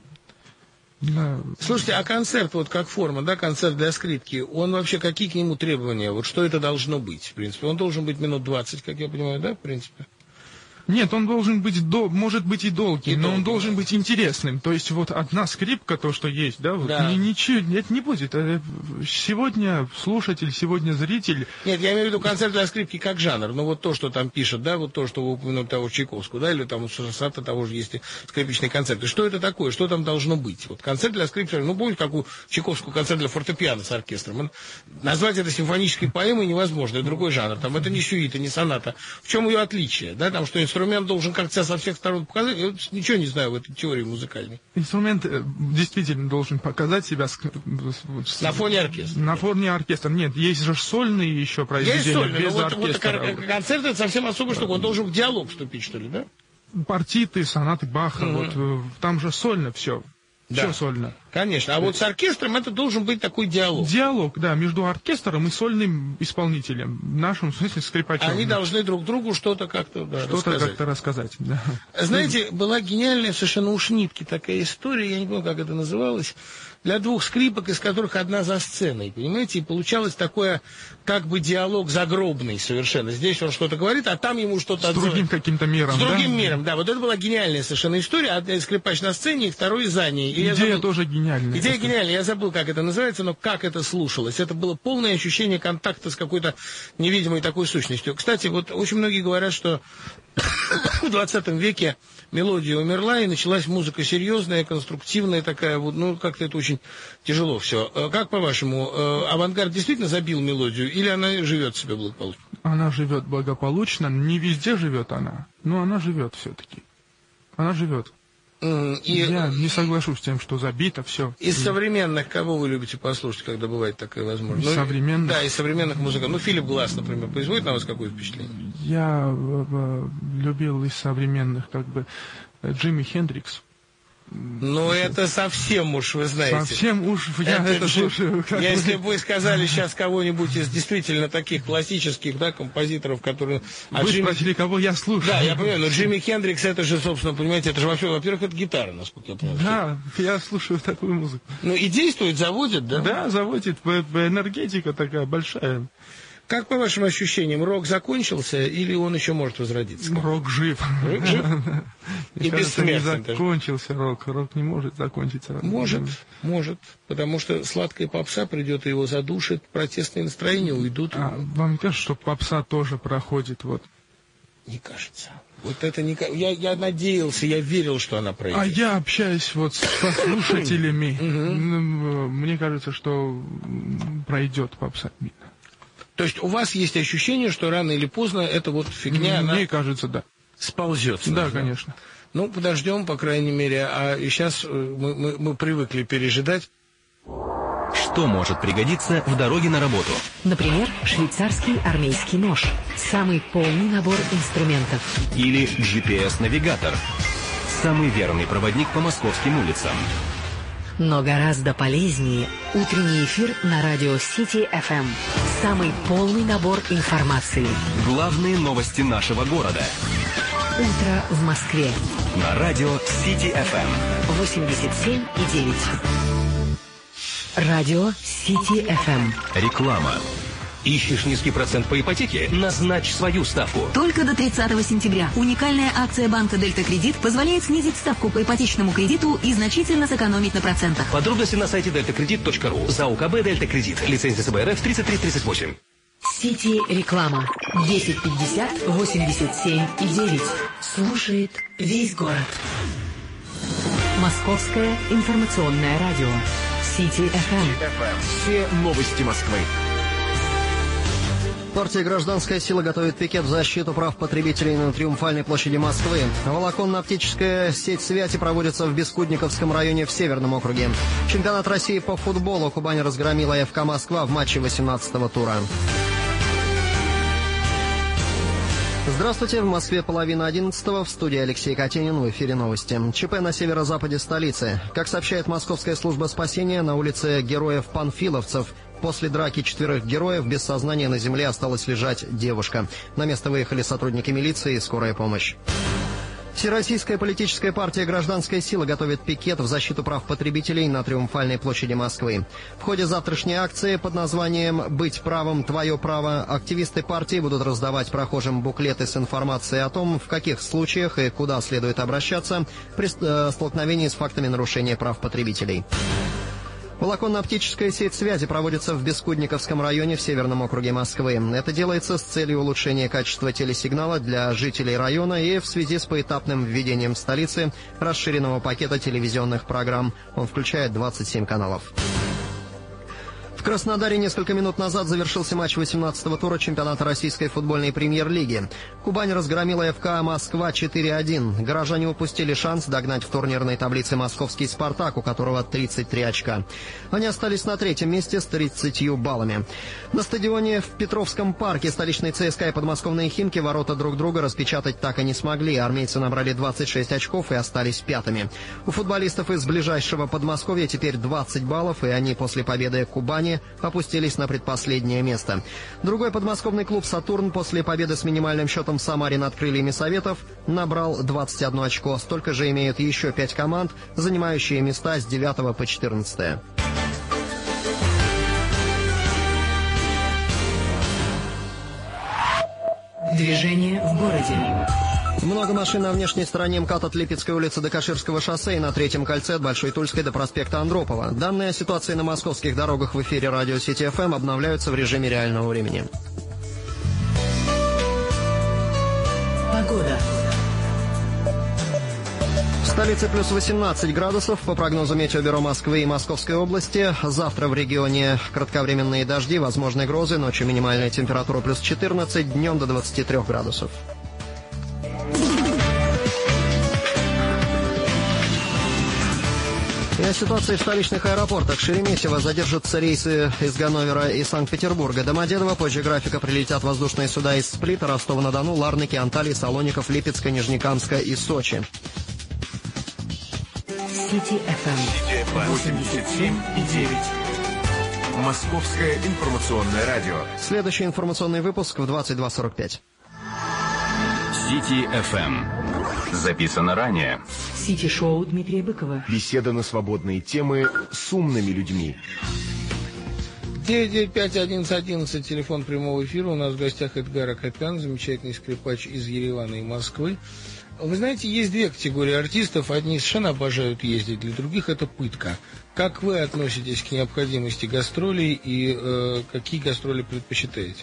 Да. Слушайте, а концерт, вот как форма, да, концерт для скрипки, он вообще, какие к нему требования? Вот что это должно быть, в принципе? Он должен быть минут двадцать, как я понимаю, да, в принципе? Нет, он должен быть, до, может быть и долгий, и но долгий, он должен да. быть интересным. То есть вот одна скрипка, то, что есть, да, вот да. ничего, это не будет. Сегодня слушатель, сегодня зритель... Нет, я имею в виду концерт для скрипки как жанр. Ну вот то, что там пишут, да, вот то, что вы упомянули того Чайковского, да, или там у Сарасата того же есть скрипичный концерт. И что это такое, что там должно быть? Вот концерт для скрипки, ну помните, как у Чайковского концерт для фортепиано с оркестром. Назвать это симфонической поэмой невозможно, это другой жанр. Там это не сюита, не соната. В чем ее отличие? Да, там что инструмент должен как-то себя со всех сторон показать. Я ничего не знаю в этой теории музыкальной. Инструмент действительно должен показать себя с, с, на фоне оркестра. На фоне оркестра. Нет, есть же сольные еще произведения есть сольные, без вот, оркестра. Вот, концерт это совсем особая штука. Он должен в диалог вступить, что ли, да? Партиты, сонаты Баха, mm-hmm. вот там же сольно все. Да. Все сольно. Конечно. А вот с оркестром это должен быть такой диалог. Диалог, да, между оркестром и сольным исполнителем. В нашем смысле скрипачом. Они должны друг другу что-то как-то да, что-то рассказать. как-то рассказать. Да. Знаете, была гениальная совершенно уж нитки такая история, я не помню, как это называлось. для двух скрипок, из которых одна за сценой, понимаете? И получалось такое, как бы диалог загробный совершенно. Здесь он что-то говорит, а там ему что-то... С отзывает. другим каким-то миром, С другим да? миром, да. Вот это была гениальная совершенно история. Одна скрипач на сцене, и второй за ней. И Идея забыл... тоже гениальная. Идея гениальная. Я забыл, как это называется, но как это слушалось. Это было полное ощущение контакта с какой-то невидимой такой сущностью. Кстати, вот очень многие говорят, что в двадцатом веке мелодия умерла, и началась музыка серьезная, конструктивная такая, вот, ну, как-то это очень тяжело все. Как, по-вашему, авангард действительно забил мелодию, или она живет себе благополучно? Она живет благополучно, не везде живет она, но она живет все-таки. Она живет. И... Я не соглашусь с тем, что забито все. Из и... современных, кого вы любите послушать, когда бывает такая возможность? Из ну, современных? Да, из современных музыкантов. Ну, Филипп Гласс, например, производит на вас какое впечатление? Я э, э, любил из современных, как бы, Джимми Хендрикс. Ну, это совсем уж, вы знаете. Совсем уж я это, это слушаю. Если бы вы сказали сейчас кого-нибудь из действительно таких классических, да, композиторов, которые... Вы Джимми... спросили, кого я слушаю. Да, я понимаю, но Джимми Хендрикс, это же, собственно, понимаете, это же вообще, во-первых, это гитара, насколько я понимаю. Да, я слушаю такую музыку. Ну, и действует, заводит, да? Да, заводит, энергетика такая большая. Как, по вашим ощущениям, рок закончился или он еще может возродиться? Рок жив. Рок жив? И бессмертен. Не закончился рок. Рок не может закончиться. Может, может. Потому что сладкая попса придет и его задушит, протестные настроения уйдут. А вам кажется, что попса тоже проходит? Вот. Не кажется. Вот это не... я, я надеялся, я верил, что она пройдет. А я общаюсь вот с послушателями. Мне кажется, что пройдет попса. То есть у вас есть ощущение, что рано или поздно эта вот фигня, Мне она кажется, да. сползет. Да, да, конечно. Ну, подождем, по крайней мере. А сейчас мы, мы, мы привыкли пережидать. Что может пригодиться в дороге на работу? Например, швейцарский армейский нож. Самый полный набор инструментов. Или джи пи эс-навигатор. Самый верный проводник по московским улицам. Но гораздо полезнее утренний эфир на радио Сити эф эм. Самый полный набор информации. Главные новости нашего города. Утро в Москве. На радио Сити эф эм. восемьдесят семь и девять. Радио Сити эф эм. Реклама. Ищешь низкий процент по ипотеке? Назначь свою ставку. Только до тридцатого сентября. Уникальная акция банка «Дельта Кредит» позволяет снизить ставку по ипотечному кредиту и значительно сэкономить на процентах. Подробности на сайте дельта кредит точка ру. ЗАО КБ «Дельта Кредит». Лицензия эс бэ эр эф тридцать три тридцать восемь. Сити реклама. десять пятьдесят восемьдесят семь и девять. Слушает весь город. Московское информационное радио. Сити эф эм. Все новости Москвы. Партия «Гражданская сила» готовит пикет в защиту прав потребителей на Триумфальной площади Москвы. Волоконно-оптическая сеть связи проводится в Бескудниковском районе в Северном округе. Чемпионат России по футболу. Кубань разгромила эф ка «Москва» в матче восемнадцатого тура. Здравствуйте, в Москве половина одиннадцатого, в студии Алексей Катенин, в эфире новости. ЧП на северо-западе столицы. Как сообщает Московская служба спасения, на улице Героев-Панфиловцев после драки четверых героев без сознания на земле осталась лежать девушка. На место выехали сотрудники милиции и скорая помощь. Всероссийская политическая партия «Гражданская сила» готовит пикет в защиту прав потребителей на Триумфальной площади Москвы. В ходе завтрашней акции под названием «Быть правом, твое право» активисты партии будут раздавать прохожим буклеты с информацией о том, в каких случаях и куда следует обращаться при столкновении с фактами нарушения прав потребителей. Волоконно-оптическая сеть связи проводится в Бескудниковском районе в Северном округе Москвы. Это делается с целью улучшения качества телесигнала для жителей района и в связи с поэтапным введением в столице расширенного пакета телевизионных программ. Он включает двадцать семь каналов. В Краснодаре несколько минут назад завершился матч восемнадцатого тура чемпионата российской футбольной премьер-лиги. Кубань разгромила эф ка «Москва» четыре один. Горожане упустили шанс догнать в турнирной таблице московский «Спартак», у которого тридцать три очка. Они остались на третьем месте с тридцатью баллами. На стадионе в Петровском парке столичный ЦСКА и подмосковные «Химки» ворота друг друга распечатать так и не смогли. Армейцы набрали двадцать шесть очков и остались пятыми. У футболистов из ближайшего Подмосковья теперь двадцать баллов, и они после победы Кубани опустились на предпоследнее место. Другой подмосковный клуб «Сатурн» после победы с минимальным счетом в Самаре над крыльями Советов набрал двадцать одно очко. Столько же имеют еще пять команд, занимающие места с девятого по четырнадцатое. Движение в городе. Много машин на внешней стороне МКАД от Липецкой улицы до Каширского шоссе и на Третьем кольце от Большой Тульской до проспекта Андропова. Данные о ситуации на московских дорогах в эфире радио Сити эф эм обновляются в режиме реального времени. Погода. В столице плюс восемнадцать градусов, по прогнозу Метеобюро Москвы и Московской области. Завтра в регионе кратковременные дожди, возможны грозы, ночью минимальная температура плюс четырнадцать, днем до двадцати трёх градусов. И о ситуации в столичных аэропортах. Шереметьево задержатся рейсы из Ганновера и Санкт-Петербурга. Домодедово, позже графика прилетят воздушные суда из Сплита, Ростова-на-Дону, Ларники, Анталии, Салоников, Липецка, Нижнекамска и Сочи. Сити эф эм. восемьдесят семь и девять. Московское информационное радио. Следующий информационный выпуск в двадцать два сорок пять. Сити эф эм. Записано ранее. Сити-шоу Дмитрия Быкова. Беседа на свободные темы с умными людьми. девять девять пять одиннадцать одиннадцать, телефон прямого эфира. У нас в гостях Эдгар Акопян, замечательный скрипач из Еревана и Москвы. Вы знаете, есть две категории артистов. Одни совершенно обожают ездить, для других это пытка. Как вы относитесь к необходимости гастролей и э, какие гастроли предпочитаете?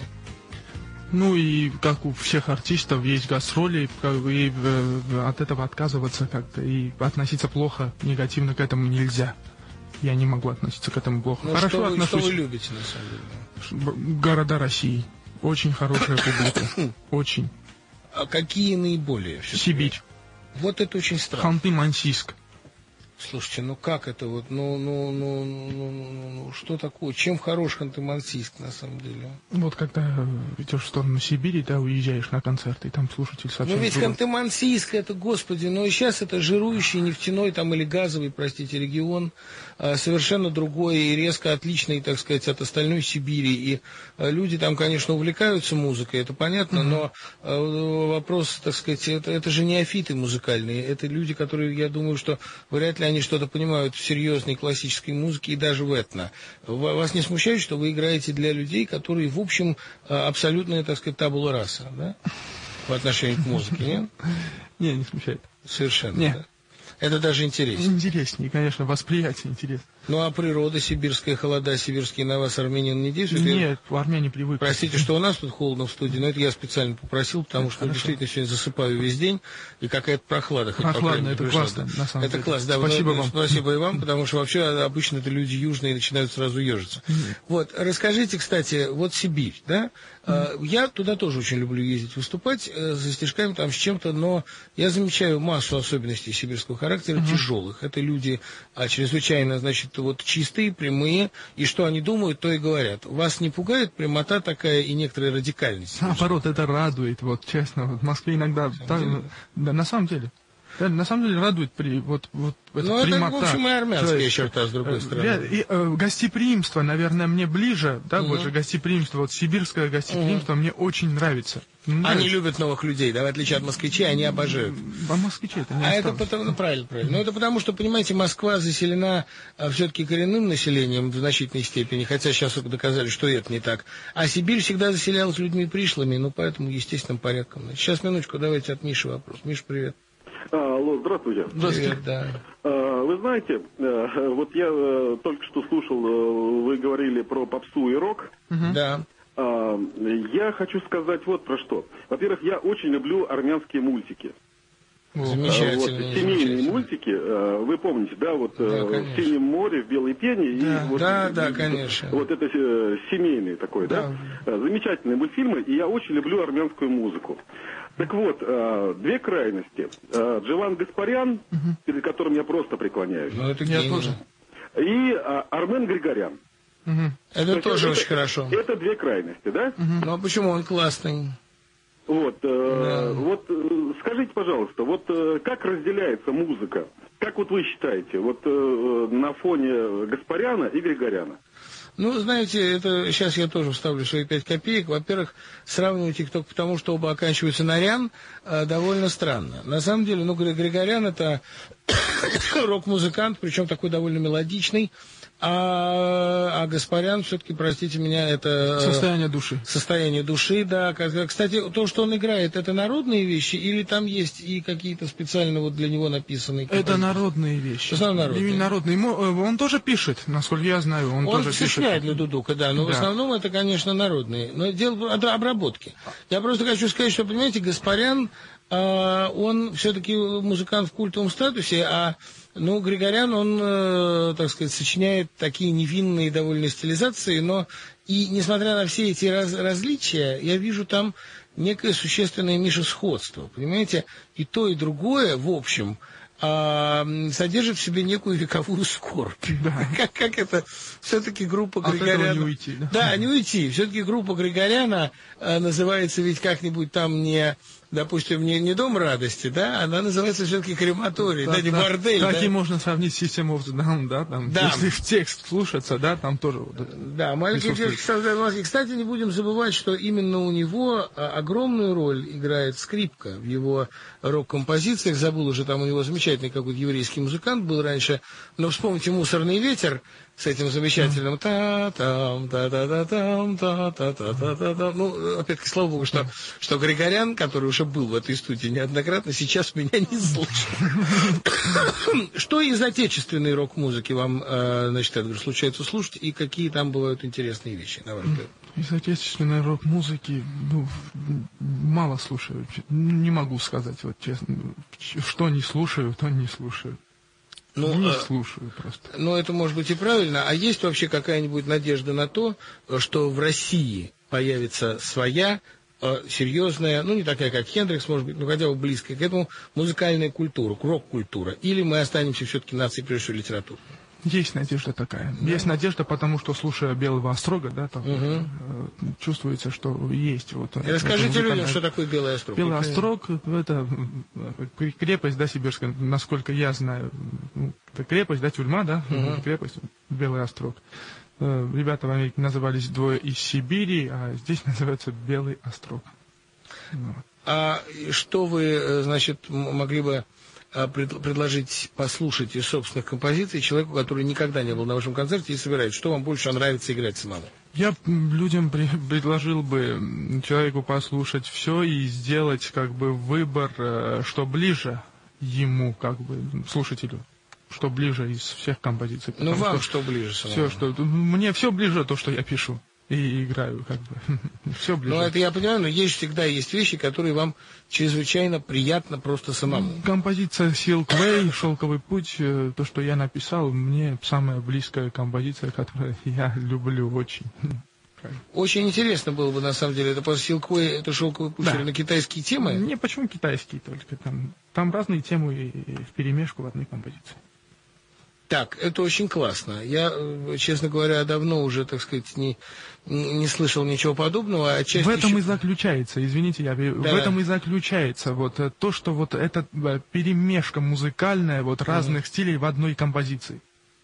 Ну и как у всех артистов есть гастроли, как бы, и э, от этого отказываться как-то и относиться плохо, негативно к этому нельзя. Я не могу относиться к этому плохо. Ну, Хорошо что вы, отношусь. Что вы любите, на самом деле? Города России. Очень хорошая публика. Очень. А какие наиболее? Сибирь. Вот это очень странно. Ханты-Мансийск. Слушайте, ну как это вот, ну, ну, ну, ну, ну, ну, ну, что такое? Чем хорош Ханты-Мансийск на самом деле? Вот когда идешь в сторону Сибири, да, уезжаешь на концерты, и там слушатель совсем Ну ведь другой. Ханты-Мансийск, это, господи, ну и сейчас это жирующий нефтяной там или газовый, простите, регион, а, совершенно другой и резко отличный, так сказать, от остальной Сибири. И а, люди там, конечно, увлекаются музыкой, это понятно, mm-hmm. но а, вопрос, так сказать, это, это же неофиты музыкальные, это люди, которые, я думаю, что вряд ли они что-то понимают в серьезной классической музыке и даже в этно. Вас не смущает, что вы играете для людей, которые, в общем, абсолютная, так сказать, табула раса, да? В отношении к музыке, нет? Не, не смущает. Совершенно, не. Да? Это даже интереснее. Интереснее, конечно, восприятие интересно. Ну, а природа сибирская, холода сибирские на вас, армянин, не действует? Нет, в Армении привык. Простите, что у нас тут холодно в студии, но это я специально попросил, потому что Хорошо. Действительно сегодня засыпаю весь день, и какая-то прохлада. Прохладно, это пришла, классно, да. на самом это деле. классно, да. Спасибо вы, вам. Спасибо и вам, потому что вообще обычно это люди южные и начинают сразу ежиться. Mm-hmm. Вот, расскажите, кстати, вот Сибирь, да? Mm-hmm. Я туда тоже очень люблю ездить, выступать за стишками там с чем-то, но я замечаю массу особенностей сибирского характера, mm-hmm. тяжелых. Это люди а, чрезвычайно, значит, вот чистые, прямые, и что они думают, то и говорят. Вас не пугает прямота такая и некоторая радикальность? Наоборот, это радует, вот честно. Вот в Москве иногда... Так, да, на самом деле. Да, на самом деле радует при, вот, вот эта ну, прямота. Ну, это, в общем, и армянская есть, черта, с другой стороны. И, э, гостеприимство, наверное, мне ближе, да, угу. больше гостеприимство. Вот сибирское гостеприимство угу. мне очень нравится. нравится. Они любят новых людей, да, в отличие от москвичей, они обожают. А москвичей это не А осталось. это потому, ну, правильно, правильно. Но это потому, что, понимаете, Москва заселена а, все-таки коренным населением в значительной степени, хотя сейчас доказали, что это не так. А Сибирь всегда заселялась людьми пришлыми, ну, поэтому естественным порядком. Сейчас, минуточку, давайте от Миши вопрос. Миша, привет. Алло, здравствуйте. Здравствуйте. Привет, да. Вы знаете, вот я только что слушал, вы говорили про попсу и рок. Угу. Да. Я хочу сказать вот про что. Во-первых, я очень люблю армянские мультики. Замечательно. Вот, семейные мультики, вы помните, да, вот да, в Синем море, в Белой пене. Да, и вот, да, да, конечно. Вот это семейный такой, да. да, замечательные мультфильмы, и я очень люблю армянскую музыку. Так вот, две крайности. Джеван Гаспарян, угу. перед которым я просто преклоняюсь. Ну, это я тоже. И Армен Григорян. Угу. Это то тоже это, очень хорошо. Это две крайности, да? Угу. Ну, а почему он классный? Вот, да. э, вот э, скажите, пожалуйста, вот э, как разделяется музыка? Как вот вы считаете, вот э, на фоне Гаспаряна и Григоряна? Ну, знаете, это сейчас я тоже вставлю свои пять копеек. Во-первых, сравнивать их только потому, что оба оканчиваются на рян, довольно странно. На самом деле, ну, Григорян — это рок-музыкант, причем такой довольно мелодичный, А, а Гаспарян все-таки, простите меня, это... Состояние души. Состояние души, да. Кстати, то, что он играет, это народные вещи или там есть и какие-то специально вот для него написанные? Это народные вещи. В основном народные. Именно народные. Он тоже пишет, насколько я знаю, он, он тоже пишет. Он сочиняет для дудука, да, но да. В основном это, конечно, народные. Но дело об обработке. Я просто хочу сказать, что, понимаете, Гаспарян, э, он все-таки музыкант в культовом статусе, а ну, Григорян, он, э, так сказать, сочиняет такие невинные довольно стилизации, но и несмотря на все эти раз, различия, я вижу там некое существенное, Миша, сходство, понимаете? И то, и другое, в общем, э, содержит в себе некую вековую скорбь. Да. Как, как это все-таки группа Григоряна... От этого не уйти, да? Да, не уйти. Все-таки группа Григоряна э, называется ведь как-нибудь там не... Допустим, не, не Дом радости, да, она называется все-таки крематорий, да, да, да не да. бордель. Так да? И можно сравнить с System of the Down, да, там, да. Если в текст слушаться, да, там тоже... Вот, да, маленький девочки создают маски. Кстати, не будем забывать, что именно у него огромную роль играет скрипка в его рок-композициях. Забыл уже, там у него замечательный какой-то еврейский музыкант был раньше, но вспомните «Мусорный ветер», с этим замечательным та-там, та-та-та-там, та-та-та-та-та-та. Ну, опять-таки, слава богу, что, что Григорян, который уже был в этой студии неоднократно, сейчас меня не слышит. Что из отечественной рок-музыки вам, значит, Эдгар, случается слушать, и какие там бывают интересные вещи, на ваш взгляд? Из отечественной рок-музыки, ну, мало слушаю. Не могу сказать, вот честно. Что не слушаю, то не слушаю. Ну, не слушаю просто. Ну, это может быть и правильно. А есть вообще какая-нибудь надежда на то, что в России появится своя, э, серьезная, ну, не такая, как Хендрикс, может быть, но хотя бы близкая к этому, музыкальная культура, рок-культура? Или мы останемся все-таки нацией, прежде всего, литературы? Есть надежда такая. Да. Есть надежда, потому что, слушая Белого Острога, да, там угу. э, чувствуется, что есть. Вот, расскажите людям, что такое Белый Острог. Белый Острог — это крепость, да, сибирская, насколько я знаю. Это крепость, да, тюрьма, да, угу. крепость, Белый Острог. Э, ребята в Америке назывались «Двое из Сибири», а здесь называется Белый Острог. Вот. А что вы, значит, могли бы предложить послушать из собственных композиций человеку, который никогда не был на вашем концерте и собирается? Что вам больше нравится играть самому? Я людям при, предложил бы человеку послушать все и сделать как бы выбор, что ближе ему, как бы слушателю, что ближе из всех композиций. Ну вам что, что ближе самому? Все, что мне все ближе то, что я пишу. И играю, как бы. Все ближе. Ну, это я понимаю, но есть всегда есть вещи, которые вам чрезвычайно приятно просто самому. Композиция Silk Way, «Шелковый путь», то, что я написал, мне самая близкая композиция, которую я люблю очень. Очень интересно было бы, на самом деле, это после Silk Way, это «Шелковый путь», да. Или на китайские темы? Не, почему китайские только? Там, там разные темы вперемешку в одной композиции. Так, это очень классно. Я, честно говоря, давно уже, так сказать, не, не слышал ничего подобного. А в этом еще... и заключается, извините, я, да. в этом и заключается вот то, что вот эта перемешка музыкальная вот разных mm-hmm. стилей в одной композиции.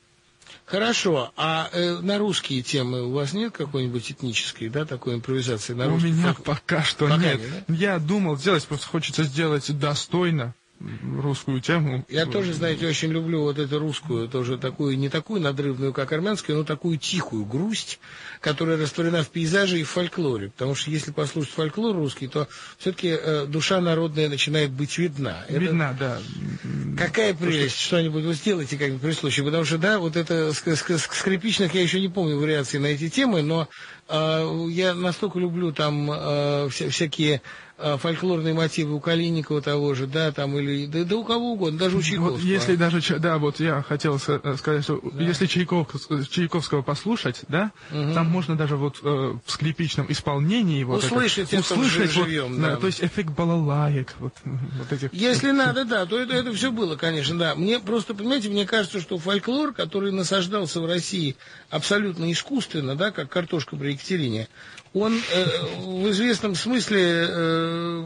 Хорошо, а э, на русские темы у вас нет какой-нибудь этнической, да, такой импровизации? На у русский меня фольк... пока что пока нет. нет да? Я думал сделать, просто хочется сделать достойно русскую тему. Я тоже, знаете, очень люблю вот эту русскую, тоже такую, не такую надрывную, как армянская, но такую тихую грусть, которая растворена в пейзаже и в фольклоре. Потому что если послушать фольклор русский, то все-таки э, душа народная начинает быть видна. Видна, это... да. Какая прелесть, что... что-нибудь вы сделаете как-нибудь при случае. Потому что, да, вот это скрипичных я еще не помню вариации на эти темы, но э, я настолько люблю там э, вся, всякие фольклорные мотивы у Калинникова того же, да, там, или, да, да у кого угодно, даже у Чайковского. Вот если даже, да, вот я хотел сказать, что да. если Чайков, Чайковского послушать, да, угу. там можно даже вот э, в скрипичном исполнении вот услышать, это, услышать вот, живьем, да. Да, то есть эффект балалаек, вот, вот этих. Если надо, да, то это, это все было, конечно, да. Мне просто, понимаете, мне кажется, что фольклор, который насаждался в России абсолютно искусственно, да, как картошка при Екатерине, он э, в известном смысле э,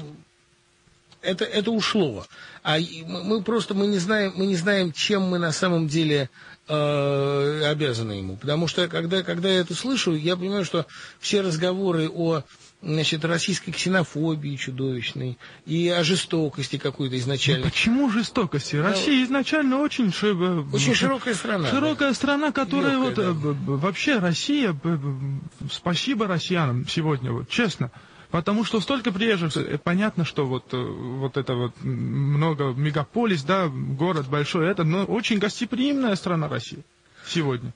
это, это ушло. А мы просто мы не знаем, мы не знаем, чем мы на самом деле э, обязаны ему. Потому что когда, когда я это слышу, я понимаю, что все разговоры о значит, российской ксенофобии чудовищной и о жестокости какой-то изначально. Ну, почему жестокости? Россия да, изначально очень... Очень широкая страна. Широкая да. страна, которая Легкая, вот... Да. Вообще Россия... Спасибо россиянам сегодня, вот честно. Потому что столько приезжих, понятно, что вот, вот это вот много мегаполис, да, город большой, это, но очень гостеприимная страна России сегодня.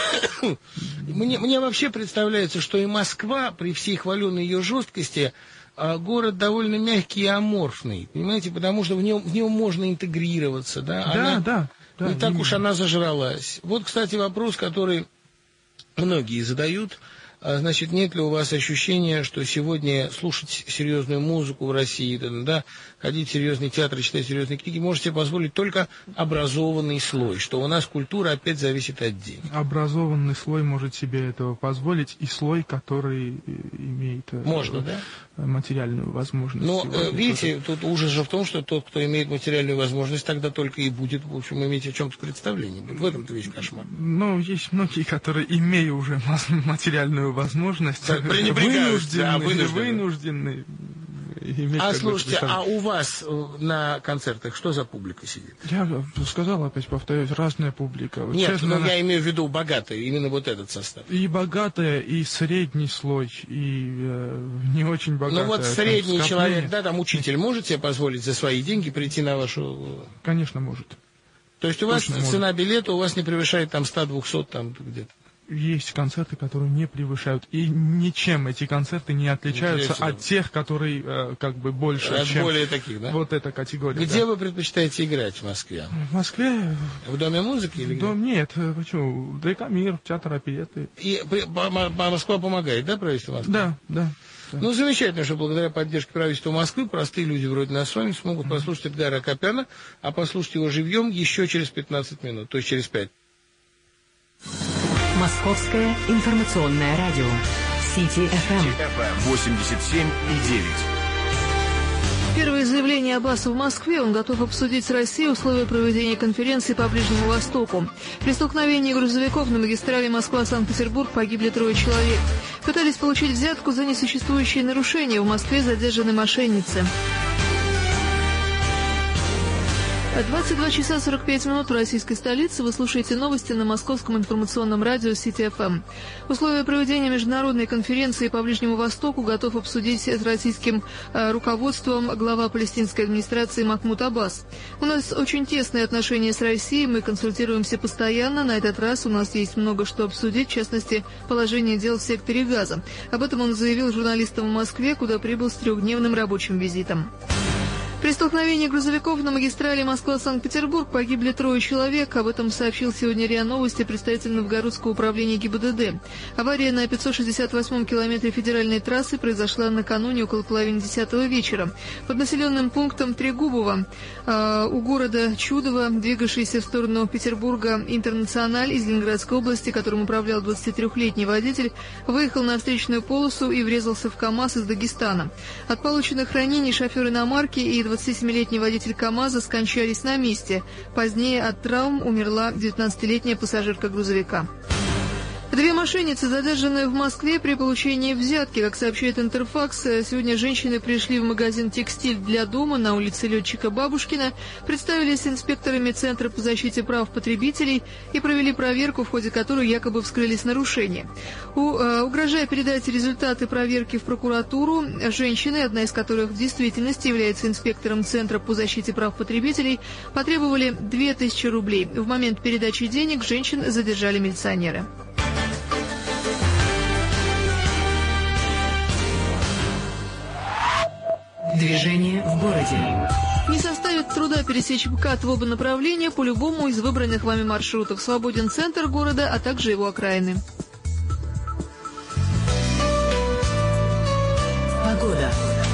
Мне, мне вообще представляется, что и Москва, при всей хваленной ее жесткости, город довольно мягкий и аморфный, понимаете, потому что в нем, в нем можно интегрироваться, да, да, она, да, да, не так именно. уж она зажралась. Вот, кстати, вопрос, который многие задают. Значит, нет ли у вас ощущения, что сегодня слушать серьезную музыку в России, да, ходить в серьезный театр, читать серьезные книги, может себе позволить только образованный слой, что у нас культура опять зависит от денег? Образованный слой может себе этого позволить, и слой, который имеет Можно, да? материальную возможность. Но, сегодня, видите, тоже. Тут ужас же в том, что тот, кто имеет материальную возможность, тогда только и будет, в общем, иметь о чем-то представление. В этом-то весь кошмар. Ну, есть многие, которые, имея уже материальную возможность, так, вынуждены, да, вынуждены, вынуждены иметь... А слушайте, а у вас на концертах что за публика сидит? Я сказал, опять повторюсь, разная публика. Нет, честно, но она... я имею в виду богатая, именно вот этот состав. И богатая, и средний слой, и э, не очень богатая. Ну вот средний человек, да, там учитель, может себе позволить за свои деньги прийти на вашу... Конечно, может. То есть у вас Точно цена может. билета у вас не превышает там сто-двухсот там где-то? Есть концерты, которые не превышают, и ничем эти концерты не отличаются Интересно. От тех, которые э, как бы больше, от чем более таких, да? Вот эта категория. Где да. вы предпочитаете играть в Москве? В Москве... В Доме музыки или где? Дом, нет, почему? ДК «Мир», театр оперетты. И Москва помогает, да, правительство Москвы? Да, да. Да. Ну, замечательно, что благодаря поддержке правительства Москвы простые люди вроде нас с вами смогут mm-hmm. послушать Эдгара Акопяна, а послушать его живьем еще через пятнадцать минут, то есть через пять. Московское информационное радио Сити эф эм восемьдесят семь и девять. Первое заявление Аббаса в Москве. Он готов обсудить с Россией условия проведения конференции по Ближнему Востоку. При столкновении грузовиков на магистрали Москва-Санкт-Петербург погибли трое человек. Пытались получить взятку за несуществующие нарушения. В Москве задержаны мошенницы. двадцать два часа сорок пять минут в российской столице. Вы слушаете новости на Московском информационном радио Сити эф эм. Условия проведения международной конференции по Ближнему Востоку готов обсудить с российским э, руководством глава палестинской администрации Махмуд Аббас. У нас очень тесные отношения с Россией, мы консультируемся постоянно. На этот раз у нас есть много что обсудить, в частности, положение дел в секторе Газа. Об этом он заявил журналистам в Москве, куда прибыл с трехдневным рабочим визитом. При столкновении грузовиков на магистрали Москва-Санкт-Петербург погибли трое человек. Об этом сообщил сегодня РИА Новости представитель Новгородского управления ГИБДД. Авария на пятьсот шестьдесят восьмом километре федеральной трассы произошла накануне около половины десятого вечера. Под населенным пунктом Трегубово э, у города Чудово, двигавшийся в сторону Петербурга Интернациональ из Ленинградской области, которым управлял двадцатитрёхлетний водитель, выехал на встречную полосу и врезался в КАМАЗ из Дагестана. От полученных ранений шофер иномарки и двадцатисемилетний водитель КАМАЗа скончались на месте. Позднее от травм умерла девятнадцатилетняя пассажирка грузовика. Две мошенницы, задержанные в Москве при получении взятки. Как сообщает Интерфакс, сегодня женщины пришли в магазин «Текстиль для дома» на улице Летчика Бабушкина, представились инспекторами Центра по защите прав потребителей и провели проверку, в ходе которой якобы вскрылись нарушения. У, э, угрожая передать результаты проверки в прокуратуру, женщины, одна из которых в действительности является инспектором Центра по защите прав потребителей, потребовали две тысячи рублей. В момент передачи денег женщин задержали милиционеры. Движение в городе. Не составит труда пересечь МКАД в оба направления по любому из выбранных вами маршрутов. Свободен центр города, а также его окраины. Погода.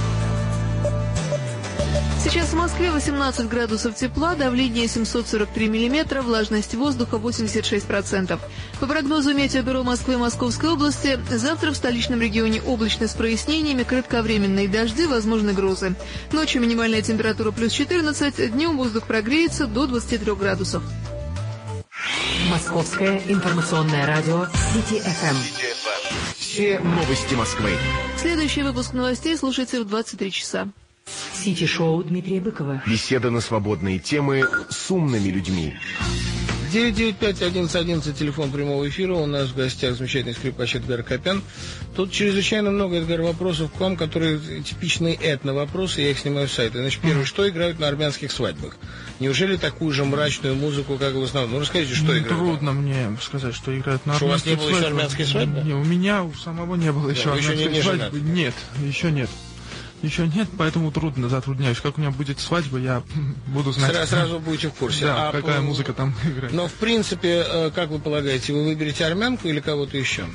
Сейчас в Москве восемнадцать градусов тепла, давление семьсот сорок три миллиметра, влажность воздуха восемьдесят шесть процентов. По прогнозу Метеобюро Москвы и Московской области, завтра в столичном регионе облачно с прояснениями, кратковременные дожди, возможны грозы. Ночью минимальная температура плюс четырнадцать, днем воздух прогреется до двадцати трёх градусов. Московское информационное радио Сити эф эм. Все новости Москвы. Следующий выпуск новостей слушайте в двадцать три часа. Сити-шоу Дмитрия Быкова. Беседа на свободные темы с умными людьми. девять девять пять одиннадцать одиннадцать, телефон прямого эфира. У нас в гостях замечательный скрипач Эдгар Копян. Тут чрезвычайно много, Эдгар, вопросов к вам, которые типичные этно-вопросы, я их снимаю с сайта. Значит, первое, что играют на армянских свадьбах? Неужели такую же мрачную музыку, как и в основном? Ну, расскажите, что играют? Трудно мне сказать, что играют на что армянских свадьбах. Что, у вас не было еще армянской свадьбы? Не, у меня у самого не было еще да, армянской еще не, не свадьбы. женат. Нет, еще нет. Еще нет, поэтому трудно, затрудняюсь. Как у меня будет свадьба, я буду знать. Сразу, сразу будете в курсе. Да, а какая по... музыка там играет. Но, в принципе, как вы полагаете, вы выберете армянку или кого-то еще?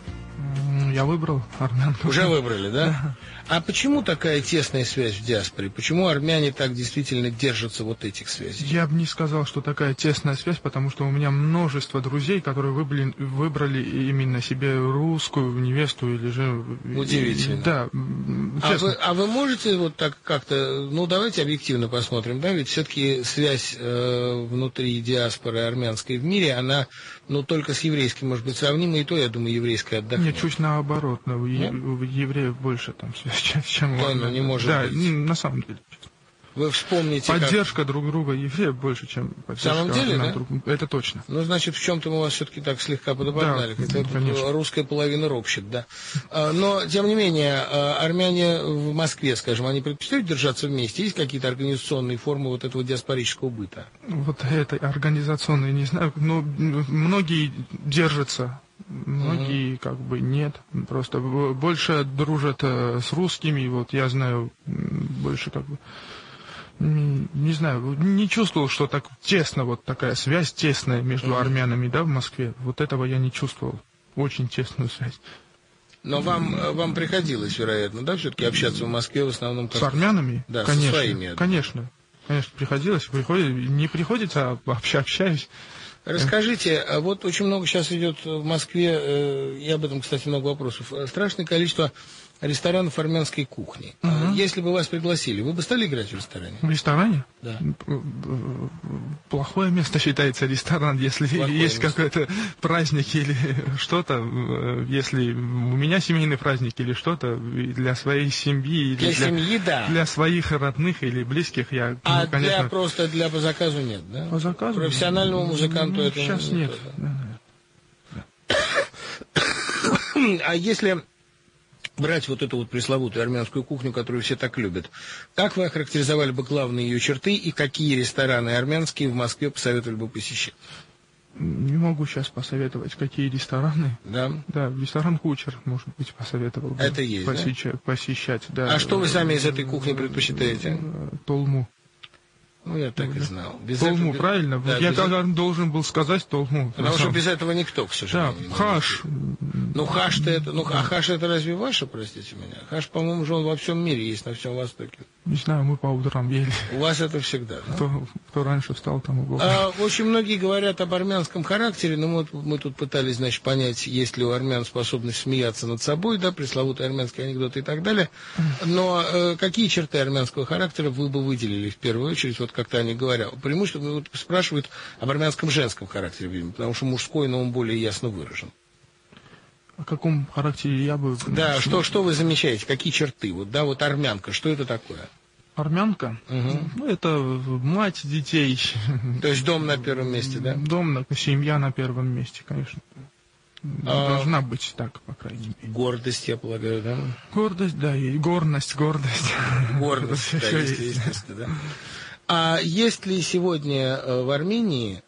Я выбрал армянку. Уже выбрали, да? Да. А почему такая тесная связь в диаспоре? Почему армяне так действительно держатся вот этих связей? Я бы не сказал, что такая тесная связь, потому что у меня множество друзей, которые выбрали, выбрали именно себе русскую невесту или же... Удивительно. Да, а вы, а вы можете вот так как-то... Ну, давайте объективно посмотрим, да? Ведь все-таки связь э, внутри диаспоры армянской в мире, она, ну, только с еврейской может быть сравнима, и то, я думаю, еврейская отдохнет. Нет, чуть наоборот. У евреев больше там связь. Чем да, ну, не может да, быть. На самом деле. Вы вспомните... Поддержка как... друг друга евреев больше, чем поддержка... В самом деле, да? Друг... Это точно. Ну, значит, в чем-то мы вас все-таки так слегка подобрали. Да, это конечно. Русская половина ропщет, да. Но, тем не менее, армяне в Москве, скажем, они предпочитают держаться вместе? Есть какие-то организационные формы вот этого диаспорического быта? Вот этой организационной, не знаю, но многие держатся. Многие mm-hmm. как бы нет, просто больше дружат э, с русскими, вот я знаю, больше как бы, не, не знаю, не чувствовал, что так тесно, вот такая связь тесная между mm-hmm. армянами, да, в Москве, вот этого я не чувствовал, очень тесную связь. Но вам, вам приходилось, вероятно, да, все-таки общаться в Москве в основном как... С армянами? Да, конечно, со своими. Конечно, конечно, приходилось, приходит, не приходится, а вообще общаюсь. Расскажите, вот очень много сейчас идет в Москве, и об этом, кстати, много вопросов, страшное количество ресторанов армянской кухни. Uh-huh. Если бы вас пригласили, вы бы стали играть в ресторане? В ресторане? Да. Плохое место считается ресторан, если Плохое есть место. Какой-то праздник или что-то, если у меня семейный праздник или что-то для своей семьи, для, или для, семьи, да. для своих родных или близких, я, а ну, конечно... для просто для по заказу нет, да? По заказу? Профессиональному музыканту ну, это сейчас нет. Да. А если брать вот эту вот пресловутую армянскую кухню, которую все так любят, как вы охарактеризовали бы главные ее черты и какие рестораны армянские в Москве посоветовали бы посещать? Не могу сейчас посоветовать, какие рестораны. Да? Да, ресторан «Кучер», может быть, посоветовал бы. Это есть, посещать, да? посещать, да. А что вы сами из этой кухни предпочитаете? Толму. Ну, я так и знал. Без толму, этого... правильно? Да, я без... когда должен был сказать толму. Потому что без этого никто, к сожалению. Да, хаш. Ну, хаш-то это... Ну, а хаш это разве ваше, простите меня? Хаш, по-моему, же он во всем мире есть, на всем Востоке. Не знаю, мы по утрам ели. У вас это всегда, да? Кто, кто раньше встал, тому Бог. А, очень многие говорят об армянском характере, но мы, мы тут пытались, значит, понять, есть ли у армян способность смеяться над собой, да, пресловутые армянские анекдоты и так далее. Но э, какие черты армянского характера вы бы выделили в первую очередь, вот как-то они говорят? Преимущественно вот, спрашивают об армянском женском характере, видимо, потому что мужской, но он более ясно выражен. О каком характере я бы... Да, что, что вы замечаете, какие черты? Вот, да, вот армянка, что это такое? Армянка? Угу. Ну, это мать детей. То есть дом на первом месте, да? Дом, семья на первом месте, конечно. А... Должна быть так, по крайней мере. Гордость, я полагаю, да? Гордость, да, и горность, гордость. Гордость, да, естественно, да. А есть ли сегодня в Армении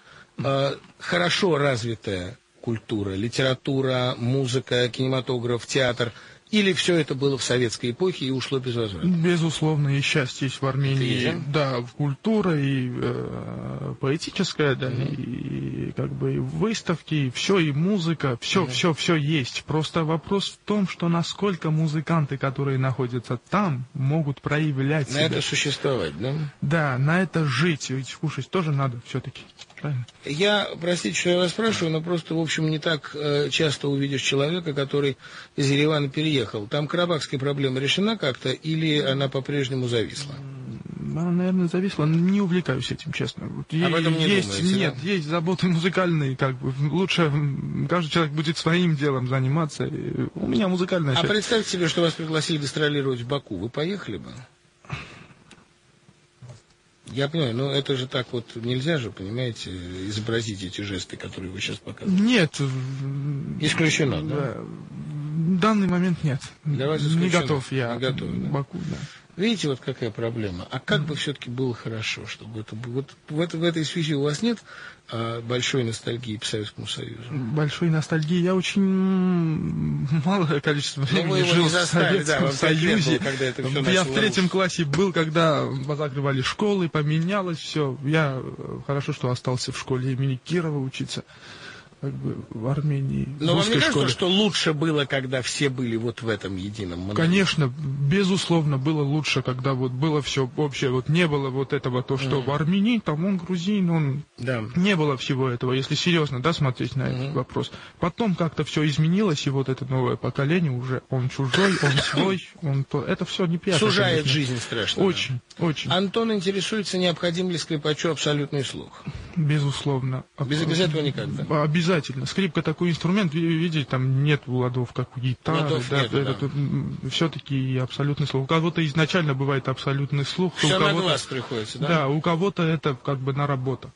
хорошо развитая культура, литература, музыка, кинематограф, театр? Или все это было в советской эпохе и ушло без возврата? Безусловно, и сейчас есть в Армении, да, культура и э, поэтическая, да, mm-hmm. и, и как бы и выставки, и все, и музыка, все, mm-hmm. все, все есть. Просто вопрос в том, что насколько музыканты, которые находятся там, могут проявлять на себя. это существовать, да? Да, на это жить, ведь кушать тоже надо все-таки. Правильно? Я, простите, что я вас спрашиваю, но просто, в общем, не так э, часто увидишь человека, который из Еревана переехал. Там карабахская проблема решена как-то или она по-прежнему зависла? Она, наверное, зависла. Не увлекаюсь этим, честно. Об этом не есть, думаете, нет, да? есть заботы музыкальные, как бы. Лучше каждый человек будет своим делом заниматься. И у меня музыкальная А часть. представьте себе, что вас пригласили гастролировать в Баку. Вы поехали бы? Я понимаю, но это же так вот нельзя же, понимаете, изобразить эти жесты, которые вы сейчас показываете. Нет. Исключено, да? Да. В данный момент нет. Для вас исключено. Не готов я. Не готов, да? Баку, да. Видите, вот какая проблема. А как бы все-таки было хорошо, чтобы это было... Вот в, это, в этой связи у вас нет а, большой ностальгии по Советскому Союзу? Большой ностальгии. Я очень малое количество времени жил в Советском да, Союзе. Было, когда это все Я в третьем лучше. классе был, когда позакрывали школы, поменялось все. Я хорошо, что остался в школе имени Кирова учиться. Как бы в Армении. Но вам не кажется, школе. что лучше было, когда все были вот в этом едином монолите? Конечно, безусловно, было лучше, когда вот было все общее, вот не было вот этого, то, что mm. в Армении, там он грузин, он... Да. Не было всего этого, если серьезно, да, смотреть на mm-hmm. этот вопрос. Потом как-то все изменилось, и вот это новое поколение уже, он чужой, он свой, он то... Это все неприятно. Сужает жизнь страшно. Очень, да. очень. Антон интересуется, необходим ли скрипачу абсолютный слух? Безусловно. Без, без этого никогда? Обязательно. Обязательно. Скрипка такой инструмент, видите, там нет ладов, как у гитары. Ладов да, нету, это, да. Все-таки абсолютный слух. У кого-то изначально бывает абсолютный слух. Все у на кого-то, глаз приходится, да? Да, у кого-то это как бы наработка.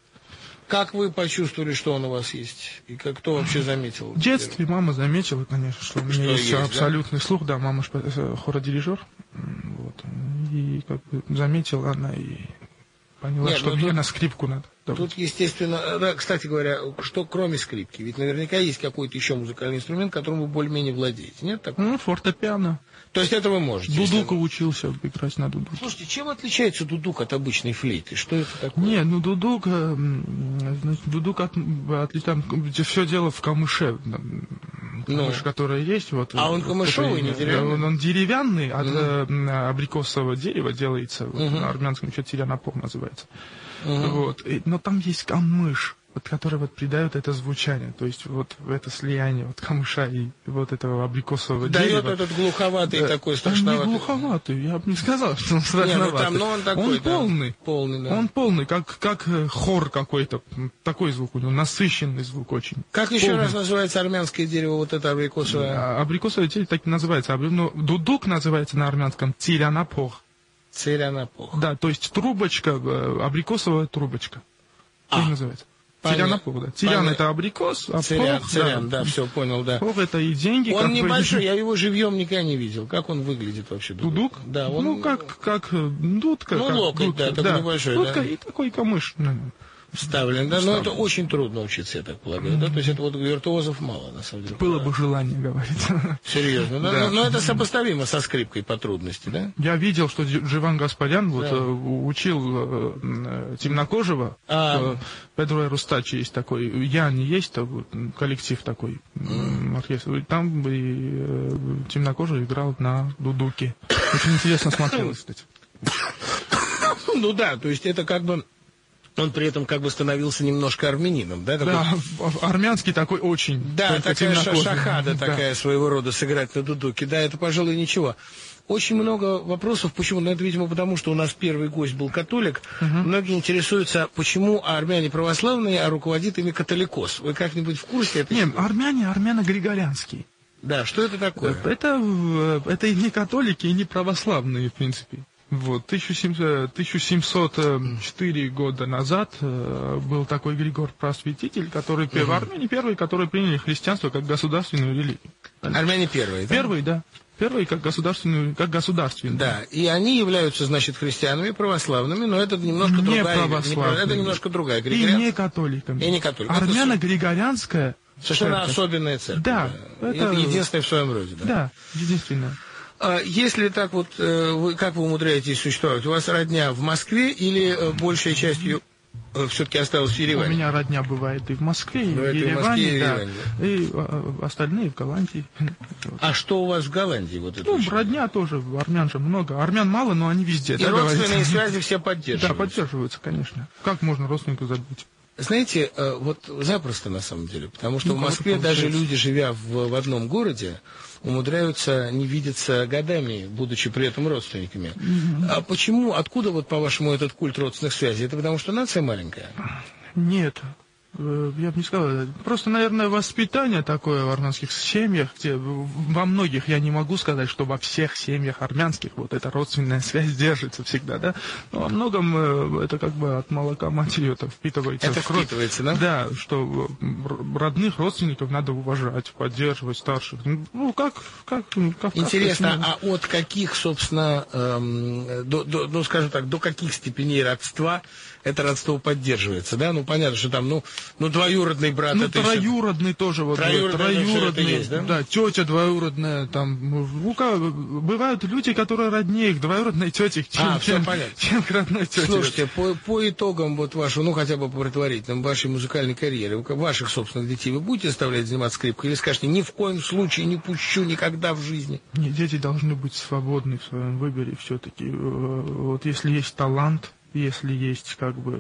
Как вы почувствовали, что он у вас есть? И как, кто вообще заметил? В детстве мама заметила, конечно, что, что у меня есть, есть абсолютный да? слух. Да, мама хородирижер. Вот. И как бы заметила она и поняла, Нет, что мне тут... на скрипку надо. Тут, естественно, кстати говоря, что кроме скрипки? Ведь наверняка есть какой-то еще музыкальный инструмент, которым вы более-менее владеете, нет такого? Ну, фортепиано. То есть это вы можете? Дудука если... учился играть на дудуке. Слушайте, чем отличается дудук от обычной флейты? Что это такое? Не, ну дудук, значит, дудук от, от, там, все дело в камыше. Камыш, ну, который есть. Вот, а он камышовый, не деревянный? Он, он деревянный, от mm. абрикосового дерева делается, вот, mm-hmm. на армянском еще тиранапох называется. Mm-hmm. Вот, и, но там есть камыш, вот, который вот придает это звучание, то есть вот это слияние вот камыша и вот этого абрикосового дает дерева. Дает этот глуховатый да, такой страшноватый. Он не глуховатый, я бы не сказал, что он страшноватый. Не, ну, там, ну, он такой, он да, полный, полный да. он полный, как, как хор какой-то, такой звук у него, насыщенный звук очень. Как полный. Еще раз называется армянское дерево, вот это абрикосовое? А, абрикосовое дерево так и называется, но дудук называется на армянском тиранапох. Тиранапох. Да, то есть трубочка, абрикосовая трубочка. А. Так называется. Тирянапох, да. Тирян это абрикос, а Цирян, пох, цирян, да, да, все, понял, да. Пох это и деньги. Он небольшой, бы... я его живьем никогда не видел. Как он выглядит вообще? Дудук? Да, он... Ну, как, как дудка. Ну, как локоть, дудка, да, такой да. небольшой, дудка да. И такой камыш. Вставлен, да, но это очень трудно учиться, я так полагаю, да, то есть это вот виртуозов мало, на самом деле. Было бы желание, говорить. Серьезно, да? но, но это сопоставимо со скрипкой по трудности, да? Я видел, что Дживан Гаспарян вот, да. учил э, темнокожего, а... Педро Эрустачи есть такой, Яни есть, вот, коллектив такой, mm. оркестр, там и э, темнокожий играл на дудуке. Очень интересно смотрелось, кстати. Ну да, то есть это как бы... Он при этом как бы становился немножко армянином, да? Такой... Да, армянский такой очень. Да, такая шахада да. такая своего рода, сыграть на дудуке. Да, это, пожалуй, ничего. Очень много вопросов, почему, ну это, видимо, потому что у нас первый гость был католик. Угу. Многие интересуются, почему армяне православные, а руководит ими католикос. Вы как-нибудь в курсе этого? Нет, армяне, армяно-григорианские. Да, что это такое? Это, это и не католики, и не православные, в принципе. Вот, тысяча семьсот четыре года назад э, был такой Григор Просветитель, который uh-huh. в Армении первый, который приняли христианство как государственную религию. Армяне первые, да? Первый, да. Первый как государственную, как государственную. Да, и они являются, значит, христианами, православными, но это немножко не другая. Православные. Это немножко другая. Григориан... И не католиками. И не католиками. Армяно-григорианская. Совершенно церковь. Особенная церковь. Да. да. Это... это единственное в своем роде. Да, да единственное. А если так вот, вы, как вы умудряетесь существовать? У вас родня в Москве или большая часть ее все-таки осталась в Ереване? У меня родня бывает и в Москве, и в Ереване, и, да. и остальные в Голландии. А что у вас в Голландии? Вот это ну, очень... родня тоже, армян же много. Армян мало, но они везде. И да, родственные говорится? связи все поддерживаются? Да, поддерживаются, конечно. Как можно родственника забыть? Знаете, вот запросто на самом деле, потому что ну, в Москве даже люди, живя в, в одном городе, умудряются не видеться годами, будучи при этом родственниками. Mm-hmm. А почему, откуда, вот, по-вашему, этот культ родственных связей? Это потому что нация маленькая? Нет. Я бы не сказал. Просто, наверное, воспитание такое в армянских семьях, где во многих, я не могу сказать, что во всех семьях армянских вот эта родственная связь держится всегда, да. Но во многом это как бы от молока матери это впитывается. Это в кровь. впитывается, да? Да, что родных родственников надо уважать, поддерживать старших. Ну, как... как, как Интересно, как, а от каких, собственно, эм, до, до, ну, скажем так, до каких степеней родства это родство поддерживается, да? Ну, понятно, что там, ну, ну двоюродный брат... Ну, это троюродный еще... тоже, вот, троюродный, троюродный, есть, да? Да, тетя двоюродная, там, рука, бывают люди, которые роднее к двоюродной тете, чем, а, чем, чем к родной тете. Слушайте, по, по итогам вот вашего, ну, хотя бы по предварительным, вашей музыкальной карьеры, ваших собственных детей вы будете оставлять заниматься скрипкой или скажете, ни в коем случае не пущу никогда в жизни? Нет, дети должны быть свободны в своем выборе все-таки. Вот если есть талант, если есть как бы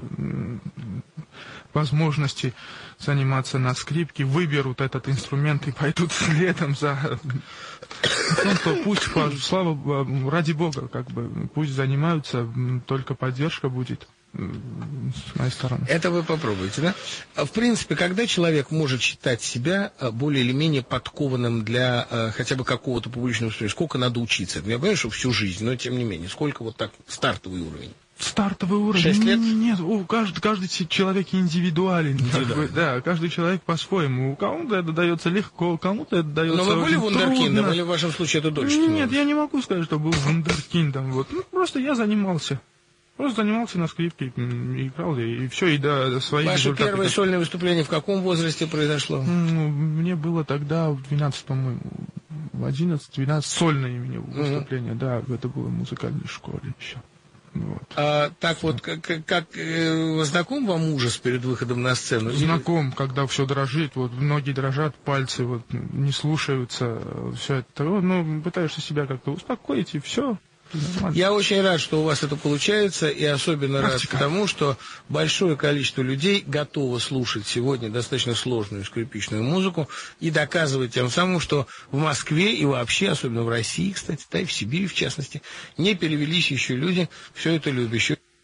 возможности заниматься на скрипке, выберут этот инструмент и пойдут следом за... Ну, то пусть, слава, ради Бога, как бы, пусть занимаются, только поддержка будет с моей стороны. Это вы попробуйте, да? В принципе, когда человек может считать себя более или менее подкованным для хотя бы какого-то публичного выступления? Сколько надо учиться? Я понимаю, что всю жизнь, но тем не менее, сколько вот так стартовый уровень? Стартовый уровень? Шесть лет? Нет, у каждый, каждый человек индивидуален. Как бы, да, каждый человек по-своему. Кому-то это дается легко, кому-то это дается очень трудно. Но вы были вундеркиндом, или в вашем случае это дольше? Нет, я не могу сказать, что был вундеркиндом. Вот. Ну, просто я занимался. Просто занимался на скрипке, играл, и все, и до своих Ваше результатов. первое сольное выступление в каком возрасте произошло? Ну, мне было тогда в двенадцать, по-моему, в одиннадцать-двенадцать сольное именно выступление. Mm-hmm. Да, это было в музыкальной школе еще. Вот. А так вот, как, как э, знаком вам ужас перед выходом на сцену? Знаком, когда все дрожит, вот ноги дрожат, пальцы вот не слушаются, все это. Ну, пытаешься себя как-то успокоить, и все. Я очень рад, что у вас это получается, и особенно Практика. рад тому, что большое количество людей готово слушать сегодня достаточно сложную скрипичную музыку и доказывать тем самым, что в Москве и вообще, особенно в России, кстати, да и в Сибири в частности, не перевелись еще люди, все это любящие.